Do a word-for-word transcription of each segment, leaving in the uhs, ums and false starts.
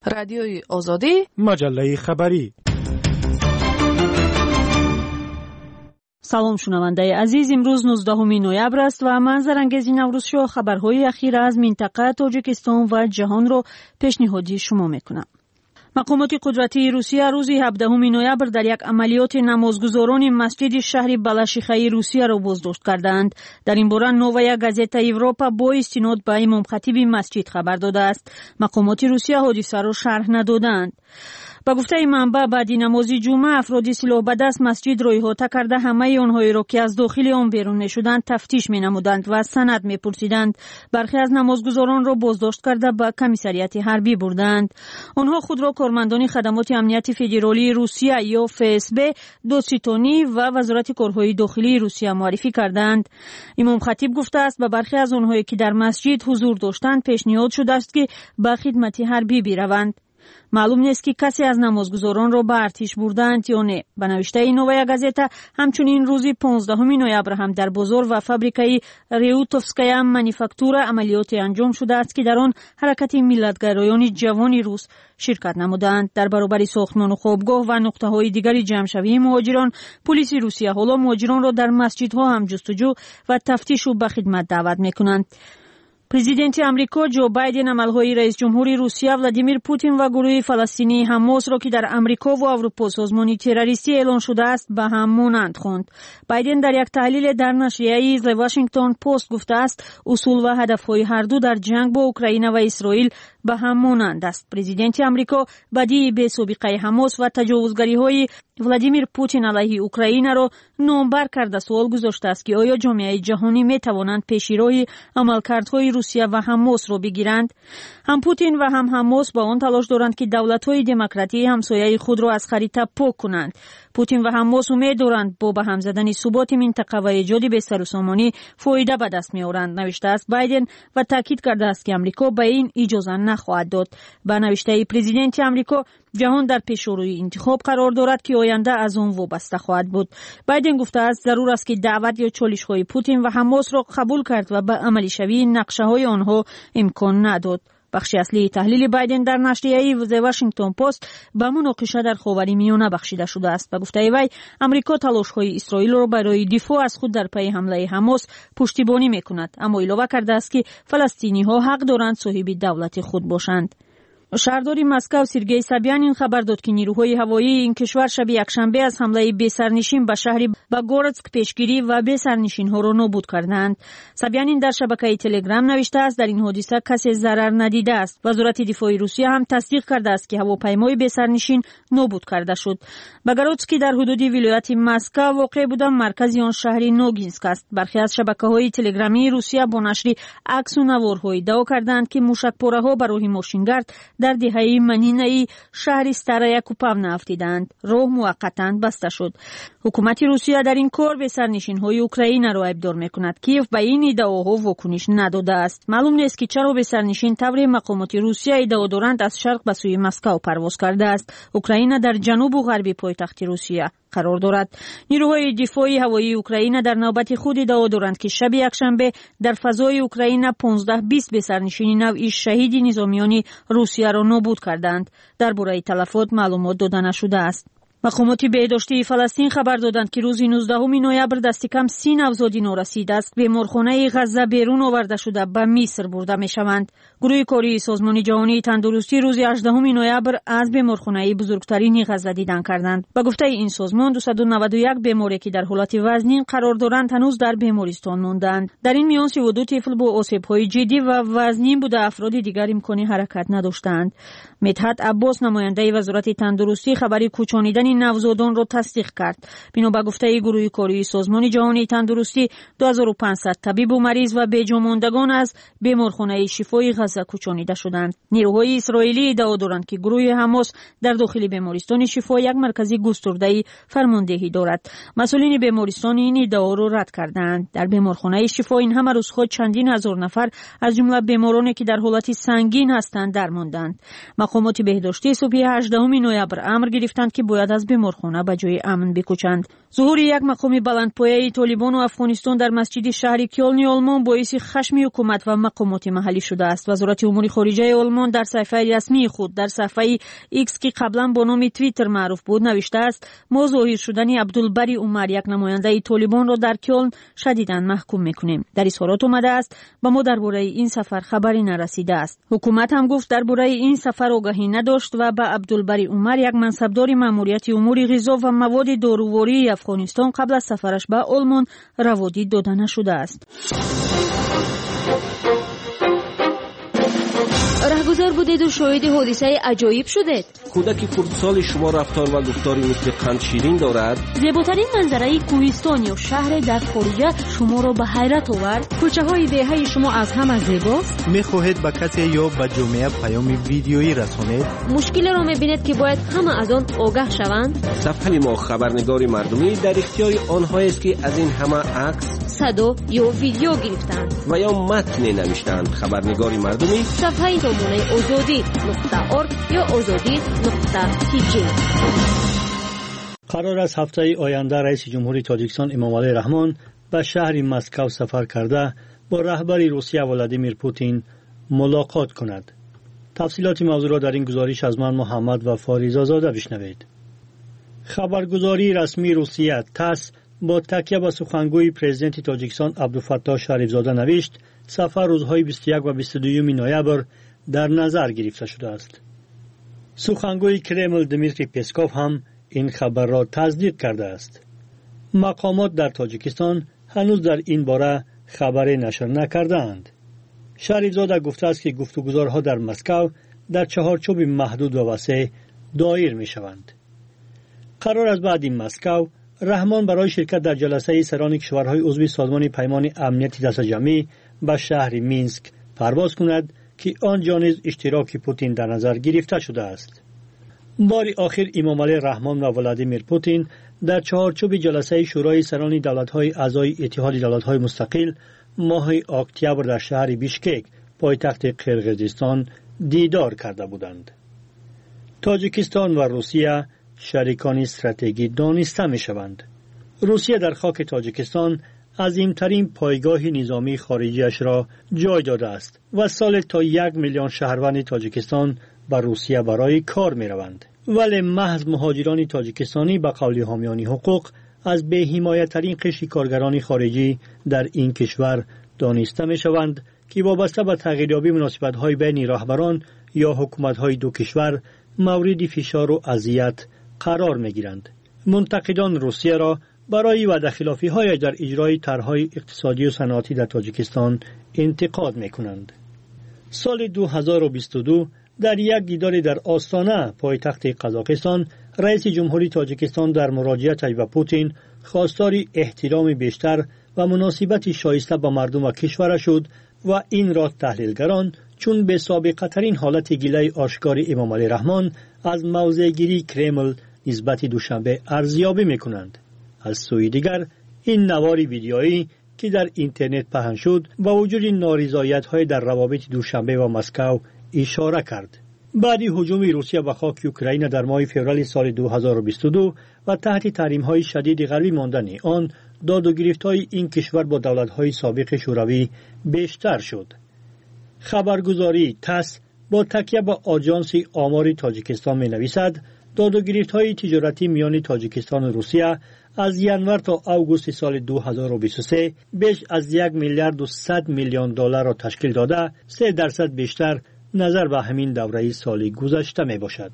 رادیوی آزادی، مجله خبری. سلام شنونده عزیز، امروز نوزدهم نوامبر است و من زرنگزی نوروز شو خبرهای اخیر از منطقه تاجیکستان و جهان را پیشنهادی شما میکنم. مقامات قدرتی روسیه روز هفدهم نوامبر در یک عملیات نمازگزاران مسجد شهر بلاشیخای روسیه را بازداشت کردند. در این باره نووایا گازتا اروپا با استناد به امام خطیب مسجد خبر داده است. مقامات روسیه حادثه را شرح ندادند. با گفته منبع بعد نماز جمعه افراد سلاح به دست مسجد را احاطه کرده همه آنهایی را که از داخل آن بیرون می‌شدند تفتیش می‌نمودند و سند می‌پرسیدند. برخی از نمازگزاران را بازداشت کرده به کمیساریات حربی بردند. آنها خود را کارمندان خدمات امنیت فدرالی روسیه یا اف اس بی، دادستانی و وزارت کارهای داخلی روسیه معرفی کردند. امام خطیب گفته است به برخی از آنهایی که در مسجد حضور داشتند پیشنهاد شده است که به خدمت حربی بروند. معلوم نیست که کسی از نمازگزاران را به ارتش بردند یا نه. به نوشته نووایا گازتا همچنین روز پانزدهم نوامبر هم در بازار و فابریکای ریوتوفسکایا مانیفاکتورا عملیات انجام شده است که در آن حرکت ملت‌گرایان جوان روس شرکت نمودند. در برابر ساختمان و خوابگاه و نقطه‌های دیگر جمع‌شوی مهاجران، پلیس روسیه حالا مهاجران را در مسجدها هم جستجو و تفتیش و به خدمت دعوت می‌کنند. پرزیدنت امریکا جو بایدن عملهای رئیس جمهور روسیه ولادیمیر پوتین و گروه فلسطینی حماس را که در امریکا و اروپا سازمان تروریستی اعلان شده است به هم مانند خواند. بایدن در یک تحلیل در نشریه The Washington Post گفته است اصول و هدفهای هر دو در جنگ با اوکراین و اسرائیل به هم مانند است. پرزیدنت امریکا بدی به سابقه حماس و تجاوزگری‌های ولادیمیر پوتین علیه اوکراین را نامبر کرده سوال گذاشته است که آیا جامعه جهانی می توانند پیشرو عملکردهای روسیه و حماس را بگیرند. هم پوتین و هم حماس با آن تلاش دارند که دولت‌های دموکراتی همسایه خود را از خریطه پاک کنند. پوتین و حماس امید دارند با به هم زدن ثبات منطقه و ایجاد بستر و سامانی فایده به دست می‌آورند، نوشته است بایدن و تاکید کرده است که امریکا به این اجازه نخواهد داد. با نوشته پرزیدنت امریکا جهان در پیشروی انتخاب قرار دارد که آینده از آن وابسته خواهد بود. بایدن گفته است ضرور است که دعوت یا چالش‌های پوتین و حماس را قبول کرد و به عملی شوی نقشه‌های آنها امکان نداد. بخش اصلی تحلیل بایدن در نشریه The Washington Post به مناقشه در خاورمیانه بخشیده شده است. به گفته وی امریکا تلاش‌های اسرائیل را برای دفاع از خود در پی حمله حماس پشتیبانی می‌کند، اما علاوه کرده است که فلسطینی‌ها حق دارند صاحب دولت خود باشند. شهردار مسکو سرگئی سابیانین خبر داد که نیروهای هوایی این کشور شب یکشنبه از حمله بی‌سرنشین به شهر باگورتسک پیشگیری و بی‌سرنشین‌ها را نابود کردند. سابیانین در شبکه تلگرام نوشته است در این حادثه کسی ضرر ندیده است. وزارت دفاع روسیه هم تصدیق کرده است که هواپیمای بی‌سرنشین نابود کرده شد. باگورتسک در حدود ولایت مسکو واقع بود، مرکز آن شهر نوگینسک است. برخی از شبکه‌های تلگرامی روسیه با نشر عکس و نوارها ادعا کردند که موشک‌پاره‌ها برای ماشینگرد در دهه منینه شهر ستاریا کوپاونا افتیدند. راه موقتا بسته شد. حکومت روسیه در این کار به سرنشین‌های اوکراین را ابدار می‌کند. کیف به این ادعاها واکنش نداده است. معلوم نیست که چرا به سرنشین طور مقامات روسیه ادعا دارند از شرق به سوی مسکو پرواز کرده است. اوکراین در جنوب و غرب پایتخت روسیه قرار دارد. نیروهای دفاع هوایی اوکراین در نوبت خود ادعا دارند که شب یکشنبه در فضای اوکراین پانزده بیست به سرنشین نوعی شهید نظامیان روسیه را نابود کردند. درباره تلفات معلومات داده نشده است. مقامات بهداشتی فلسطین خبر دادند که روز نوزدهم نوامبر دست کم سی نوزاد نورسید است بیمارخانه غزه بیرون آورده شده به مصر برده میشوند. گروه کاری سازمان جهانی تندرستی روز هجدهم نوامبر از بیمارخانه بزرگترین غزه دیدن کردند. به گفته این سازمان دویست و نود و یک بیماری که در حالت وزنین قرار دارند هنوز در بیمارستان ماندند. در این میان سی و دو طفل با آسیب‌های جدی و وزنین بوده، افراد دیگر امکان حرکت نداشتند. مدحت عباس نماینده وزارت تندرستی خبری کوچانیدن نوزادان را تصدیق کرد. بنا به گفته گروه کاری سازمان جهانی تندرستی دو هزار و پانصد طبیب و مریض و بی‌جاماندگان از بیمارخانه شفای غزه کوچانیده شدند. نیروهای اسرائیلی ادعا دارند که گروه حماس در داخل بیمارستان شفا یک مرکز گسترده‌ای فرماندهی دارد. مسئولین بیمارستان این ادعا را رد کردند. در بیمارخانه شفا این همه روز خود چندین هزار نفر از جمله بیمارانی که در حالت سنگین هستند درماندند. مقامات بهداشتی صبح هجدهم نوامبر امر گرفتند که باید از از بیمارخانه به جای امن بکوچند. ظهور یک مقام بلندپایه طالبان و افغانستان در مسجد شهر کلن آلمان باعث خشم حکومت و مقامات محلی شده است. وزارت امور خارجه آلمان در صفحه رسمی خود در صفحه ایکس که قبلا با نام توییتر معروف بود نوشته است: ما ظاهر شدن عبدالبری عمر یک نماینده طالبان را در کلن شدیداً محکوم میکنیم. در اظهارات آمده است با ما درباره این سفر خبری نرسیده است. حکومت هم گفت درباره این سفر آگاهی نداشت و به عبدالبری عمر یک منصبدار ماموریت امور غذا و مواد داروواری افغانستان قبل از سفرش به آلمان روادید داده نشده است. رهگذر بودید و شاهد حادثه عجایب شدید. کودک خردسال شما رفتار و گفتاری مثل قند شیرین دارد. زیباترین منظره کوهستان یا شهر در خارج شما را به حیرت آورد. کوچه های دهه شما از همه زیباست. میخواهید به کسی یا به جامعه پیام ویدیویی رسانید؟ مشکل را میبینید که باید همه از آن آگاه شوند. صفحه ما خبرنگار مردمی در اختیار آنهایی است که از این همه عکس، صدا یا ویدیو گرفتند و یا متن نوشتند. خبرنگار مردمی صفحه نمونه آزادی نقطه ارگ یا آزادی نقطه تی جی. قرار است هفته آینده رئیس جمهوری تاجیکستان امامعلی رحمان به شهر مسکو سفر کرده با رهبر روسیه ولادیمیر پوتین ملاقات کند. تفصیلات موضوع را در این گزارش از من محمد و فاریزاده بشنوید. خبرگزاری رسمی روسیه تاس با تکیه به سخنگوی پرزیدنت تاجیکستان عبدالفتاح شریفزاده نوشت سفر روزهای بیست و یک و بیست و دو نوامبر در نظر گرفته شده است. سخنگوی کرمل دمیتری پسکوف هم این خبر را تصدیق کرده است. مقامات در تاجیکستان هنوز در این باره خبری نشر نکردند. شریفزاده گفته است که گفتگوها در مسکو در چهارچوب محدود و وسیع دایر می شوند. قرار است بعد این مسکو رحمان برای شرکت در جلسه سران کشورهای عضو سازمان پیمان امنیت دست جمعی به شهر مینسک پرواز کند که آنجا نیز اشتراک پوتین در نظر گرفته شده است. بار آخر امامعلی رحمان و ولادیمیر پوتین در چهارچوب جلسه شورای سران دولت‌های اعضای اتحاد دولت‌های مستقل ماه اکتبر در شهر بیشکک پایتخت قرقیزستان دیدار کرده بودند. تاجیکستان و روسیه شریکان استراتژیکی دانسته می‌شوند. روسیه در خاک تاجیکستان عظیمترین پایگاه نظامی خارجیش را جای داده است و سال تا یک میلیون شهروند تاجیکستان به روسیه برای کار می روند. ولی محض مهاجران تاجیکستانی به قول حامیان حقوق از بی‌حمایه‌ترین قشر کارگران خارجی در این کشور دانسته می شوند که وابسته به تغییریابی مناسبت‌های بین رهبران یا حکومت‌های دو کشور مورد فشار و اذیت قرار می گیرند. منتقدان روسیه را برای وعده خلافی‌های در اجرای طرح‌های اقتصادی و صنعتی در تاجیکستان انتقاد می‌کنند. سال دو هزار و بیست و دو در یک دیدار در آستانه پایتخت قزاقستان رئیس جمهوری تاجیکستان در مراجعه‌اش به پوتین خواستار احترام بیشتر و مناسبت شایسته با مردم و کشور شد و این را تحلیلگران چون به سابقه ترین حالت گیله آشکار امامعلی رحمان از موضع‌گیری کرمل نسبت دوشنبه ارزیابی می‌کنند. از سوی دیگر این نوار ویدیویی که در اینترنت پهن شد با وجود نارضایت‌های در روابط دوشنبه و مسکو اشاره کرد. بعد هجوم روسیه به خاک اوکراین در ماه فوریه سال دو هزار و بیست و دو و تحت تحریم‌های شدید غربی ماندن آن داد و گرفت‌های این کشور با دولت‌های سابق شوروی بیشتر شد. خبرگزاری تاس با تکیه به آژانس آمار تاجیکستان می‌نویسد داد و گرفت‌های تجارتی میان تاجیکستان و روسیه از ینور تا آگوست سال دو هزار و بیست و سه بیش از یک میلیارد و صد میلیون دلار را تشکیل داده، سه درصد بیشتر نظر به همین دوره سال گذشته می باشد.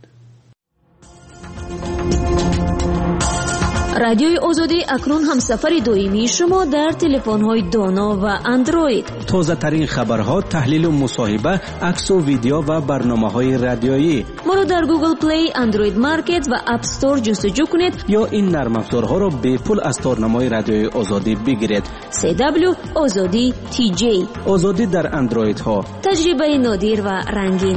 رادیوی آزادی اکنون هم سفر دائمی شما در تلفن‌های دانا و اندروید. تازه ترین خبرها، تحلیل و مصاحبه، عکس و ویدیو و برنامه‌های رادیویی. ما را در گوگل پلی، اندروید مارکت و اپ استور جستجو کنید یا این نرم افزارها را به پول از تارنمای رادیوی آزادی بگیرید. سی دبلیو آزادی تی جی. آزادی در اندروید ها. تجربه نادر و رنگین.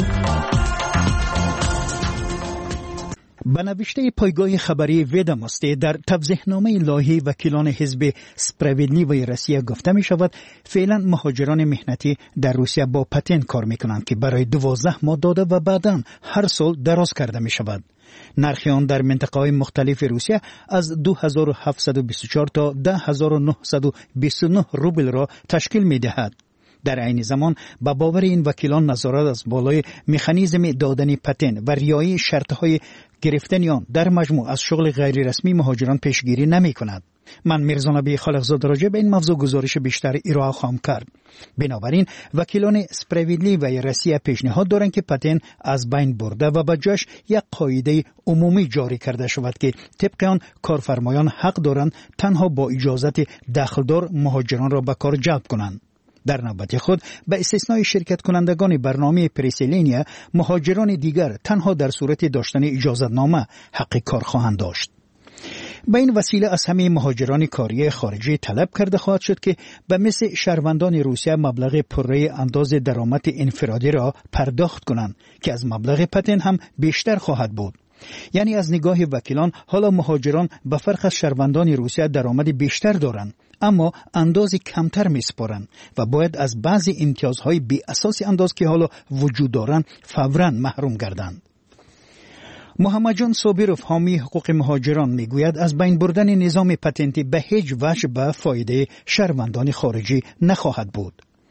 به نوشته پایگاه خبری ویداماستی در توضیحنامه لایحه وکیلان حزب سپراویدلیوی روسیه گفته می شود فعلا مهاجران مهنتی در روسیه با پتن کار می کنند که برای دوازده ماه داده و بعداً هر سال دراز کرده می شود. نرخ آن در منطقه‌های مختلف روسیه از دو هزار و هفتصد و بیست و چهار تا ده هزار و نهصد و بیست و نه روبل را تشکیل می‌دهد. در عین زمان با باور این وکیلان نظارت از بالای مکانیزم دادن پتن و رعایت شرط‌های گرفتن آن در مجموع از شغل غیر رسمی مهاجران پیشگیری نمی‌کند. من میرزا نبی خالقزاده راجع به این موضوع گزارش بیشتر ارائه خواهم کرد. بنابراین وکیلان سپرویدلی و روسیه پیشنهاد دارند که پتن از بین برده و به جاش یک قاعده عمومی جاری کرده شود که طبق آن کارفرمایان حق دارند تنها با اجازت دخلدار مهاجران را به کار جلب کنند. در نوبت خود به استثنای شرکت کنندگان برنامه پریسیلینیا، مهاجران دیگر تنها در صورت داشتن اجازتنامه حق کار خواهند داشت. به این وسیله از همه مهاجران کاری خارجی طلب کرده خواهد شد که به مثل شهروندان روسیه مبلغ پره انداز درآمد انفرادی را پرداخت کنند که از مبلغ پتن هم بیشتر خواهد بود. یعنی از نگاه وکیلان حالا مهاجران به فرق از شهروندان روسیه درآمد بیشتر دارند اما اندازی کمتر میسپارند و باید از بعضی امتیازهای بی اساس انداز که حالا وجود دارند فوراً محروم گردند. محمد جان صابروف حامی حقوق مهاجران میگوید از بین بردن نظام پتنتی به هیچ وجه به فایده شهروندان خارجی نخواهد بود.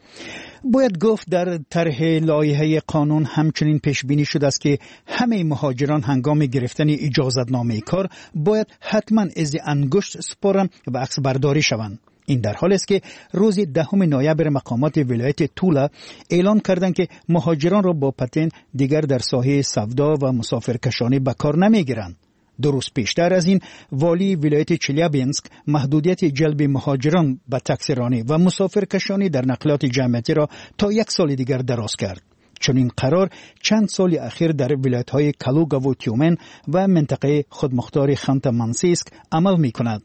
باید گفت در طرح لایحه قانون همچنین پیش بینی شده است که همه مهاجران هنگام گرفتن اجازتنامه کار باید حتما از انگشت سپارند و عکس برداری شوند. این در حالی است که روز دهم نوامبر مقامات ولایت تولا اعلام کردند که مهاجران را با پتن دیگر در ساحه سودا و مسافرکشانی به کار نمیگیرند. دو روز پیشتر از این والی ولایت چلیابینسک محدودیت جلب مهاجران به تاکسیرانی و مسافرکشانی در نقلات جمعیتی را تا یک سال دیگر دراز کرد. چون این قرار چند سال اخیر در ولایت‌های کالوگا و تیومن و منطقه خودمختار خانت مانسیسک عمل می‌کند.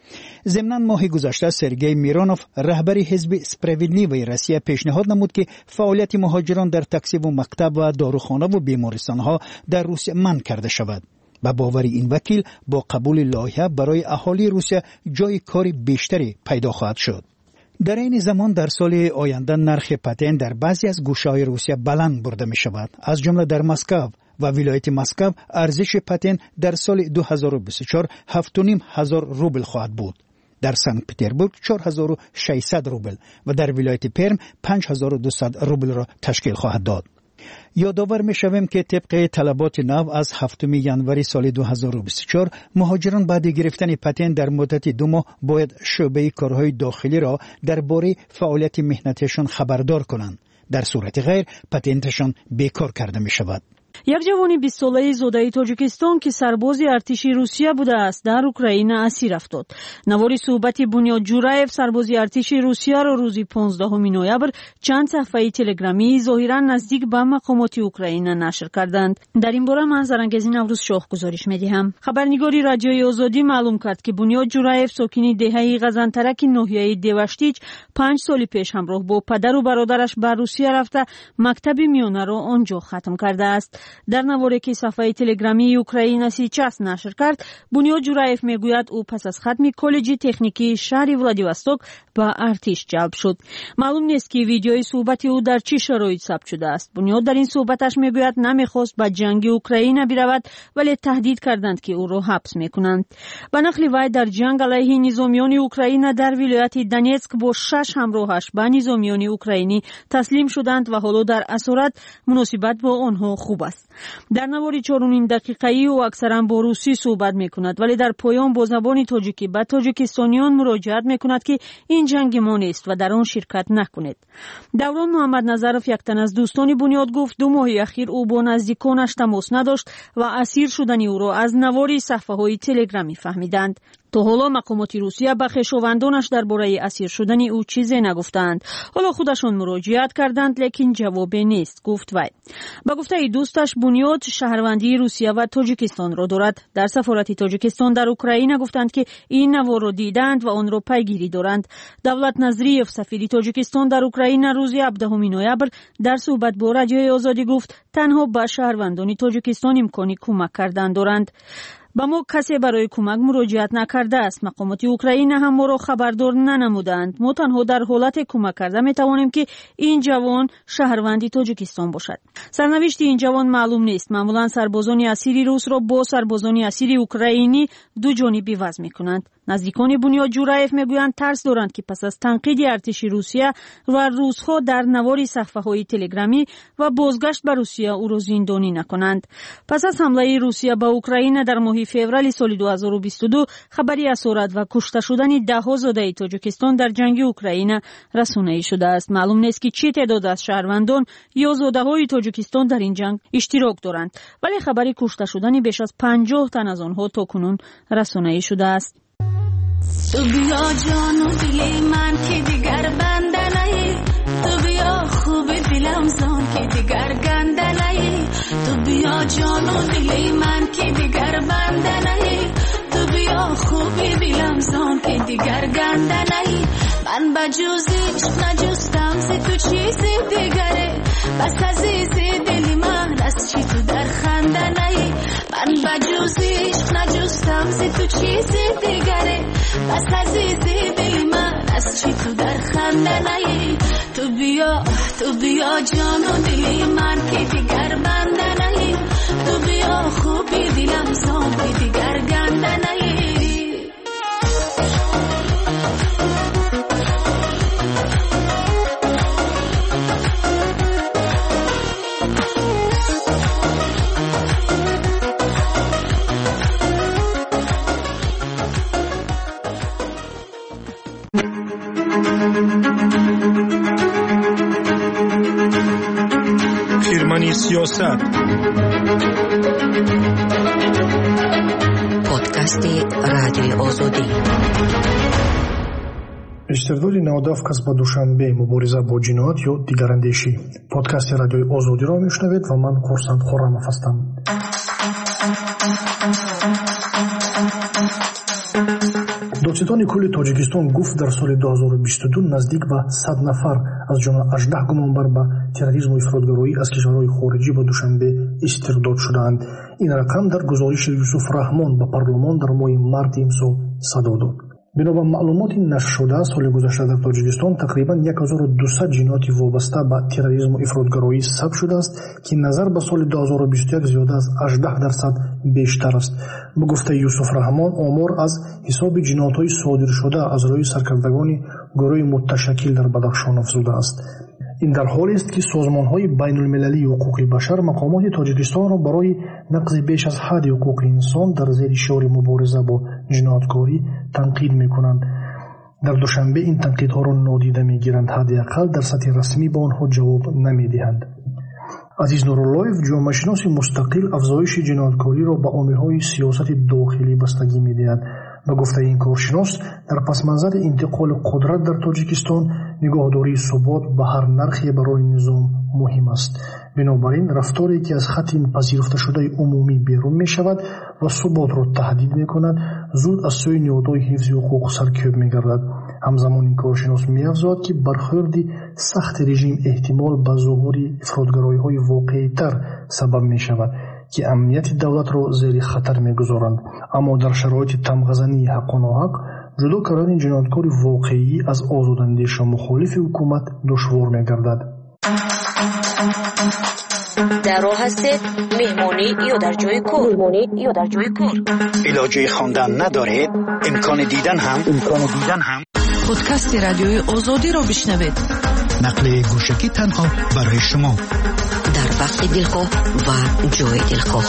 ضمناً ماه گذشته سرگئی میرانوف رهبر حزب سپرویدلی و روسیه پیشنهاد نمود که فعالیت مهاجران در تاکسی و مکتب و داروخانه و بیمارستان‌ها در روسیه منع کرده شود. با باور این وکیل با قبول لایحه برای اهالی روسیه جای کار بیشتری پیدا خواهد شد. در این زمان در سال آینده نرخ پتن در بعضی از گوشه‌های روسیه بلند برده می شود. از جمله در مسکو و ولایت مسکو ارزش پتن در سال دو هزار و بیست و چهار هفت و نیم هزار روبل خواهد بود. در سنت پترزبورگ چهار هزار و ششصد روبل و در ولایت پرم پنج هزار و دویست روبل را تشکیل خواهد داد. یادآور می‌شویم که طبق طلبات نو از هفتم ژانویه سال دو هزار و بیست و چهار مهاجران بعد گرفتن پتن در مدت دو ماه باید شعبه کارهای داخلی را درباره فعالیت مهنتیشان خبردار کنند. در صورت غیر پتنتشان بیکار کرده می‌شود. یک جوان بیست ساله زوده‌ای تاجیکستان که سرباز ارتش روسیه بوده است در اوکراین اسیر افتاد. نوار صحبت بنیاد جورایف سرباز ارتش روسیه را روز پانزدهم نوامبر چند صفحه تلگرامی ظاهرا نزدیک به مقامات اوکراین نشر کردند. در این باره من زرنگزی نوروز شاه گزارش می‌دهم. خبرنگاری رادیوی آزادی معلوم کرد که بنیاد جورایف ساکن دهه غزنترک ناحیه دیوشتیچ پنج سال پیش همراه با پدر و برادرش به روسیه رفته مکتب میانه را آنجا ختم کرده است. در نواری که صفحه تلگرامی اوکراین سیچاس نشر کرد، بنیاد جورایف میگوید او پس از ختم کالج تکنیکی شهر ولادیواستوک به ارتش جلب شد. معلوم نیست که ویدیوی صحبت او در چه شرایط ثبت شده است. بنیاد در این صحبتش میگوید نمیخواست به جنگ اوکراین برود ولی تهدید کردند که او را حبس میکنند. به نقل وی در جنگ علیه نظامیان اوکراین در ولایت دونیتسک با شش همراهش به نظامیان اوکراینی تسلیم شدند و حالا در اسارت مناسبت با آنها خوب است. در نواری چهار و نیم دقیقه‌ای او اکثرا با روسی صحبت میکند ولی در پایان با زبان تاجیکی به تاجیکستانیان مراجعت میکند که این جنگ ما نیست و در آن شرکت نکنید. دوران محمد نظرف یک تن از دوستان بنیاد گفت دو ماه اخیر او با نزدیکانش تماس نداشت و اسیر شدن او را از نواری صفحه‌های تلگرامی فهمیدند. تا حالا مقامات روسیه به خویشاوندانش درباره اسیر شدن او چیزی نگفتند. حالا خودشان مراجعت کردند لیکن جوابی نیست، گفت وی. با گفته دوستش بنیاد شهروندی روسیه و تاجیکستان را دارد. در سفارت تاجیکستان در اوکراین گفتند که این نوار را دیدند و آن را پیگیری دارند. دولت نظریف سفیر تاجیکستان در اوکراین روز هفدهم نوامبر در صحبت با رادیوی آزادی گفت تنها به شهروندان تاجیکستان امکان کمک کردن دارند. ба мо касе барои кӯмак муроҷиат накардааст. мақомоти Украина ҳам моро хабардор нанамуданд. мо танҳо дар ҳолате кӯмак карда метавонем ки ин ҷавон шаҳрванди Тоҷикистон бошад. сарнавишти ин ҷавон маълум нест. маъмулан сарбозони асири русро бо сарбозони асири украинӣ дуҷонибӣ вазъ мекунанд. наздикони Бунёд Ҷураев мегӯянд тарс доранд ки пас аз танқиди артиши Русия ва русҳо дар навори саҳифаҳои телеграмӣ ва бозгашт ба Русия ӯро зиндонӣ накунанд. пас аз ҳамлаи Русия ба Украина дар моҳи феврали соли ду ҳазору бисту ду хабари асорат ва кушта шудани даҳҳо зодаи Тоҷикистон дар ҷанги Украина расонаӣ шудааст. маълум нест ки чӣ теъдод аз шаҳрвандон ё зодаҳои Тоҷикистон дар ин ҷанг иштирок доранд, вале хабари кушта шудани беш аз панҷоҳ тан аз онҳо то кунун расонаӣ шудааст. تو بیا جان و دل من که دیگر بنده نهی، تو بیا خوب دلم زان که دیگر گنده نهی، تو بیا جان و دل من که دیگر بنده نهی، تو بیا خوب دلم زان که دیگر گنده نهی. من بجوزی نجستم ز تو چیزی دیگره، بس عزیزی دل من از چی تو در خنده نهی. من بجوزی نجستم ز تو چیزی دیگره، بس عزیزی دل من از چی تو در خنده نهی. تو بیا تو بیا جان و دل من که دیگر بنده نهی، تو بیا خوبی دلم زان که دیگر گنده نهی. خیرمنی سیاست подкасти радиои озодӣ. истиқболи наодавкас ба душанбе мубориза бо ҷиноят ё дигарандешӣ. Подкасти радиои озодиро мешунавед ва ман Хурсанд Хуррамов ҳастам. додситони кулли Тоҷикистон гуфт дар соли ду ҳазору бисту ду наздик ба сад нафар аз ҷумла аждаҳ гумонбар ба терроризму ифротгароӣ аз кишварҳои хориҷӣ ба Душанбе истирдод шудаанд. ин рақам дар гузориши Юсуф Раҳмон ба парлумон дар моҳи марти имсол садо дод. бино ба маълумоти нашршуда, соли гузашта дар Тоҷикистон тақрибан ҳазору дусад ҷинояти вобаста ба терроризму ифротгароӣ сабт шудааст, ки назар ба соли ду ҳазору бисту як зиёда аз аждаҳ дарсад бештар аст. Ба гуфтаи Юсуф Раҳмон, омор аз ҳисоби ҷиноятҳои содиршуда аз рӯи саркардагони гурӯҳи мутташаккил дар Бадахшон афзудааст. ин дар ҳолест ки созмонҳои байнулмилалии ҳуқуқи башар мақомоти Тоҷикистонро барои нақзи беш аз ҳадди ҳуқуқи инсон дар зери шиори мубориза бо ҷинояткорӣ танқид мекунанд. дар Душанбе ин танқидҳоро нодида мегиранд, ҳадди ақал дар сатҳи расмӣ ба онҳо ҷавоб намедиҳанд. Азиз Нуруллоев, ҷомеашиноси мустақил, афзоиши ҷинояткориро ба омилҳои сиёсати дохилӣ бастагӣ медиҳад. ба гуфтаи ин коршинос, дар пасманзари интиқоли қудрат дар Тоҷикистон нигоҳдории субот ба ҳар нархе барои низом муҳим аст. бинобар ин рафторе ки аз хатти пазируфташудаи умумӣ берун мешавад ва суботро таҳдид мекунад, зуд аз сӯи ниҳодҳои ҳифзи ҳуқуқ саркӯб мегардад. ҳамзамон ин коршинос меафзояд ки бархӯрди сахти режим эҳтимол ба зуҳури ифротгароиҳои воқеитар сабаб мешавад, ки амнияти давлатро зери хатар мегузоранд. аммо дар шароити тамғазании ҳаққу ноҳақ, ҷудо кардани ҷинояткори воқеӣ аз озодандеша мухолифи ҳукумат душвор мегардад. дар роҳ ҳастед меҳмонӣ ё дар ҷои кор? ё дар ҷои кор илоҷи хондан надоред? имкони дидан ҳам имкони дидан ҳам подкасти радиои озодиро бишнавед. нақли гӯшагӣ танҳо барои шумо дар вақти дилхоҳ ва ҷои дилхоҳ.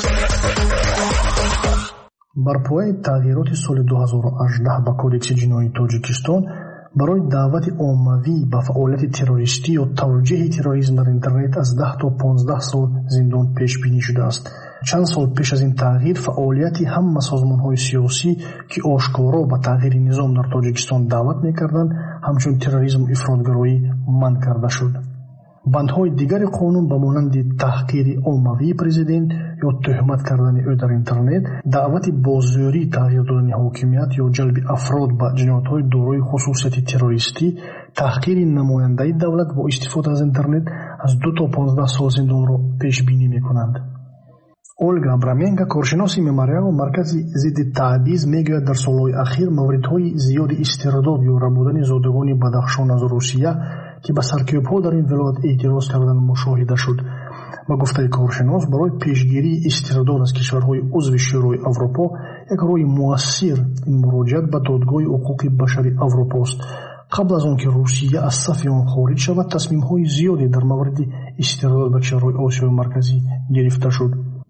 бар пояи тағйироти соли ду ҳазору аждаҳ ба кодекси ҷиноии Тоҷикистон барои даъвати оммавӣ ба фаъолияти террористӣ ё тавҷиҳи терроризм дар интернет аз даҳ то понздаҳ сол зиндон пешбинӣ шудааст. чанд сол пеш аз ин тағйир фаъолияти ҳама созмонҳои сиёсӣ ки ошкоро ба тағйири низом дар Тоҷикистон даъват мекарданд, ҳамчун терроризму ифротгароӣ манъ карда шуд. бандҳои дигари қонун ба монанди таҳқири оммавии президент ё тӯҳмат кардани ӯ дар интернет, даъвати бозӯрӣ тағйир додани ҳокимият ё ҷалби афрод ба ҷиноятҳои дорои хусусияти террористӣ, таҳқири намояндаи давлат бо истифода аз интернет аз ду то понздаҳ сол зиндонро пешбинӣ мекунанд. ольга абраменко коршиноси мемориал маркази зидди таъбиз мегӯяд дар солҳои ахир мавридҳои зиёди истирдод ёра будани зодагони бадахшон аз русия ки ба саркӯбҳо дар ин вилоят эътироз карданд мушоҳида шуд. ба гуфтаи коршинос барои пешгирии истирдод аз кишварҳои узви шӯрои аврупо як роҳи муассир ин муроҷиат ба додгоҳи ҳуқуқи башари аврупост. қабл аз он ки русия аз сафи он хориҷ шавад тасмимҳои зиёде дар мавриди истирдод ба кишварҳои осиёи марказӣ гирифта шуд.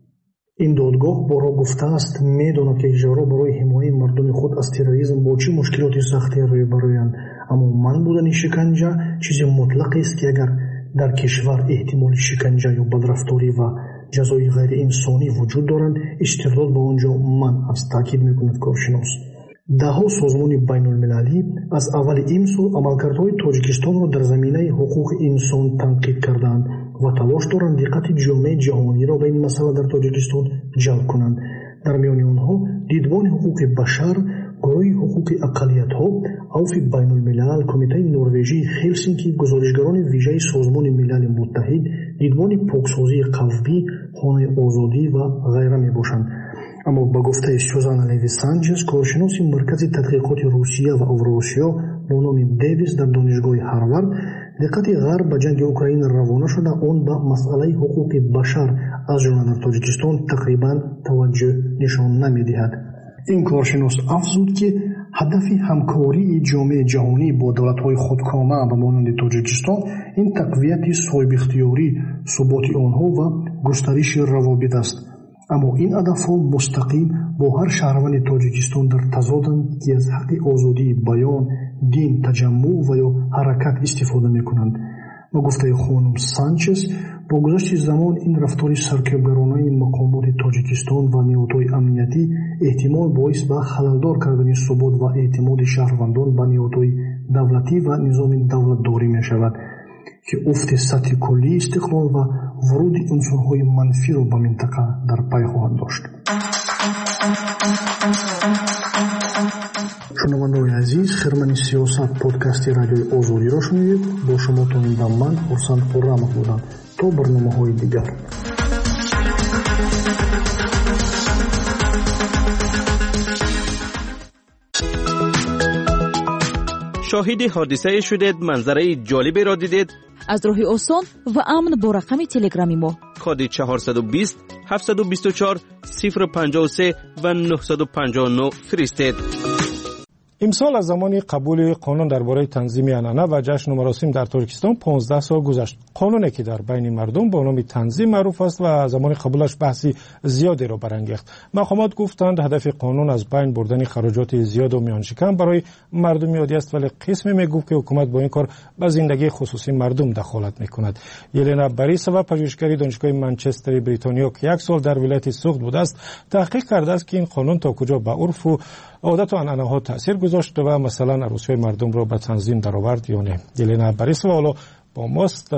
ин додгоҳ боро гуфтааст медонад ки кишварҳо барои ҳимояи мардуми худ аз терроризм бо чӣ мушкилоти сахте рӯбарӯянд, аммо ман будани шиканҷа чизи мутлақест ки агар дар кишвар эҳтимоли шиканҷа ё бадрафторӣ ва ҷазои ғайриинсонӣ вуҷуд доранд, истирдод ба он ҷо ман аст, таъкид мекунад коршинос. даҳо созмони байнулмилалӣ аз аввали имсол амалкардҳои тоҷикистонро дар заминаи ҳуқуқи инсон танқид карданд ва талош доранд диққати ҷомеаи ҷаҳониро ба ин масъала дар Тоҷикистон ҷалб кунанд. дар миёни онҳо дидбони ҳуқуқи башар, гурӯҳи ҳуқуқи ақалиятҳо, авфи байнулмилал, кумитаи норвежии Хелсинки, гузоришгарони вижаи Созмони Милали Муттаҳид, дидбони поксозии қавмӣ, хонаи озодӣ ва ғайра мебошанд. аммо ба гуфтаи Сюзанна Леви Санчес, коршиноси маркази тадқиқоти Русия ва Авроосиё бо номи Дэвис дар донишгоҳи Ҳарвард, диққати ғарб ба ҷанги Украина равона шуда он ба масъалаи ҳуқуқи башар аз ҷумла дар Тоҷикистон тақрибан таваҷҷӯҳ нишон намедиҳад. ин коршинос афзуд ки ҳадафи ҳамкории ҷомеаи ҷаҳонӣ бо давлатҳои худкома ба монанди Тоҷикистон ин тақвияти соҳибихтиёрӣ, суботи онҳо ва густариши равобит аст. аммо ин ҳадафҳо мустақим бо ҳар шаҳрванди Тоҷикистон дар тазоданд ки аз ҳаққи озодии баён, дин, таҷаммӯъ ва ё ҳаракат истифода мекунанд. ба гуфтаи хонум Санчес, бо гузашти замон ин рафтори саркӯбгаронаи мақомоти Тоҷикистон ва ниҳодҳои амниятӣ эҳтимол боис ба халалдор кардани субот ва эътимоди шаҳрвандон ба ниҳодҳои давлатӣ ва низоми давлатдорӣ мешавад, ки уфти сатҳи куллии истиқлол ва вуруди унсурҳои манфиро ба минтақа дар пай хоҳад дошт. шунавандаои азиз, хирмани сиёсат подкасти радиои Озодиро шунидед. бо шумо то ин дам ман Хурсанд Хуррамов будам. то барномаҳои дигар. شاهد حادثه شدید، منظره جالبی را دیدید؟ از راه آسان و امن با رقم تلگرامی ما کد چهارصد و بیست هفتصد و بیست و چهار صفر پنجاه و سه و نهصد و پنجاه و نه فرستید. امسال از زمان قبول قانون درباره تنظیم عنعنه و جشن و مراسم در ترکستان پانزده سال گذشت. قانونی که در بین مردم با نام تنظیم معروف است و زمان قبولش بحثی زیادی را برانگیخت. مقامات گفتند هدف قانون از بین بردن خراجات زیاد و میانشکم برای مردم عادی است، ولی قسمی میگفت که حکومت با این کار به زندگی خصوصی مردم دخالت میکند. یلنا بریسووا، پژوهشگر دانشگاه منچستر بریتانیا که یک سال در ولایت سوخت بوده است، تحقیق کرده است که این قانون تا کجا به عرف و عادت و عنعنه ها تاثیر گذاشته و مثلا عروسی مردم را به تنظیم درآورد یا نه. یلنا بریسووا با ماست.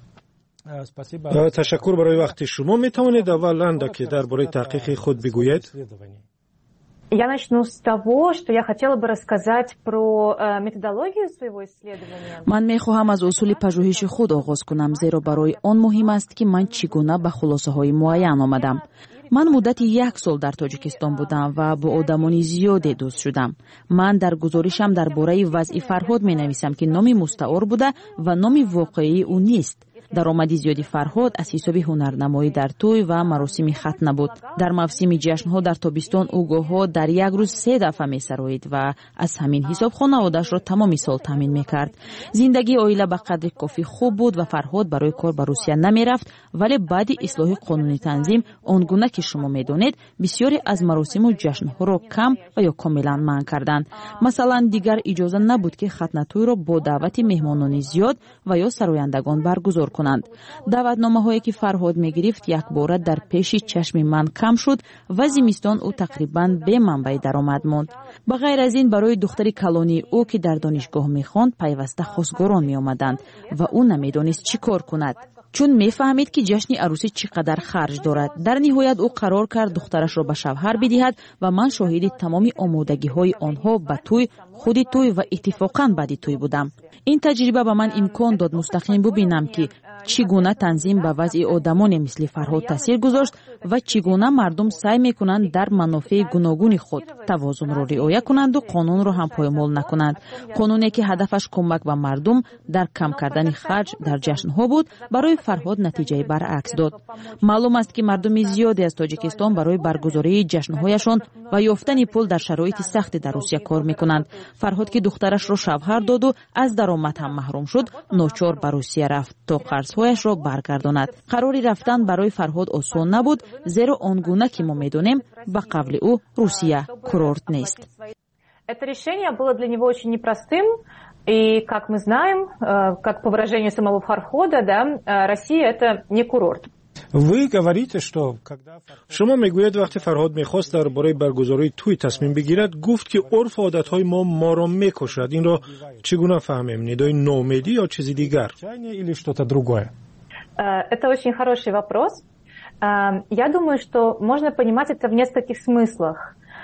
تشکر برای وقت شما. می توانید اولا که درباره تحقیق خود بگویید؟ Я начну с того, что я хотела бы рассказать про методологию своего исследования. من می‌خواهم از اصول پژوهش خود آغاز کنم، زیرا برای آن مهم است که من چگونه به خلاصه‌های معین آمدم. من مدت یک سال در تاجیکستان بودم و با آدمان زیادی دوست شدم. من در گزارشم درباره وضع فرهاد می‌نویسم که نام مستعار بوده و نام واقعی او نیست. درآمدی زیادی فرهاد از حساب هنرنمایی در توی و مراسم ختنه بود. در موسم جشن‌ها در تابستان اوگاه‌ها در یک روز سه دفعه می‌سرایید و از همین حساب خانواده‌اش را تمام سال تامین می‌کرد. زندگی عائله به قدر کافی خوب بود و فرهاد برای کار به روسیه نمی‌رفت، ولی بعد اصلاح قانونی تنظیم آنگونه که شما می‌دانید بسیاری از مراسم و جشن‌ها را کم و یا کاملا منع کردند. مثلا دیگر اجازه نبود که ختنه توی را با دعوت مهمانان زیاد و یا سرایندگان برگزار کنند. دعوتنامه‌هایی که فرهاد می‌گرفت یک بار در پیش چشم من کم شد و زمستان او تقریباً به منبع درآمد ماند. به غیر از این برای دختری کلانی او که در دانشگاه می‌خواند پیوسته خواستگاران می‌آمدند و او نمی‌دانست چی کار کند، چون می‌فهمید که جشن عروسی چقدر خرج دارد. در نهایت او قرار کرد دخترش را به شوهر بدهد و من شاهد تمام آمادگی‌های آنها به توی، خود توی و اتفاقاً بعد توی بودم. این تجربه به من امکان داد مستقیم ببینم که چگونه تنظیم به وضع آدمان مثل فرهاد تاثیر گذاشت ва чӣ гуна мардум сай мекунанд дар манофеи гуногуни худ тавозунро риоя кунанду қонунро ҳам поёмол накунанд. қонуне ки ҳадафаш кӯмак ба мардум дар кам кардани харҷ дар ҷашнҳо буд, барои Фарҳод натиҷаи баръакс дод. маълум аст ки мардуми зиёде аз Тоҷикистон барои баргузории ҷашнҳояшон ва ёфтани пул дар шароити сахте дар Русия кор мекунанд. Фарҳод ки духтарашро шавҳар доду аз даромад ҳам маҳрум шуд, ночор ба Русия рафт то қарзҳояшро баргардонад. қарори рафтан барои Фарҳод осон набуд, зеро он гуна ки мо медонем, ба қавли ӯ Русия курорт нест. Это решение было для него очень непростым, и, как мы знаем, как по выражению самого Фархода, да, Россия — это не курорт. Вы говорите, что когда шумо мегӯед вақти Фарҳод мехост дар бораи баргузории туй тасмим бигирад, гуфт ки урфу одатҳои мо моро мекушад. Инро чӣ гуна фаҳмем? Нидои ноумедӣ ё чизи дигар? Или что-то другое? Это очень хороший вопрос. Я думаю, что можно понимать это в нескольких смыслах.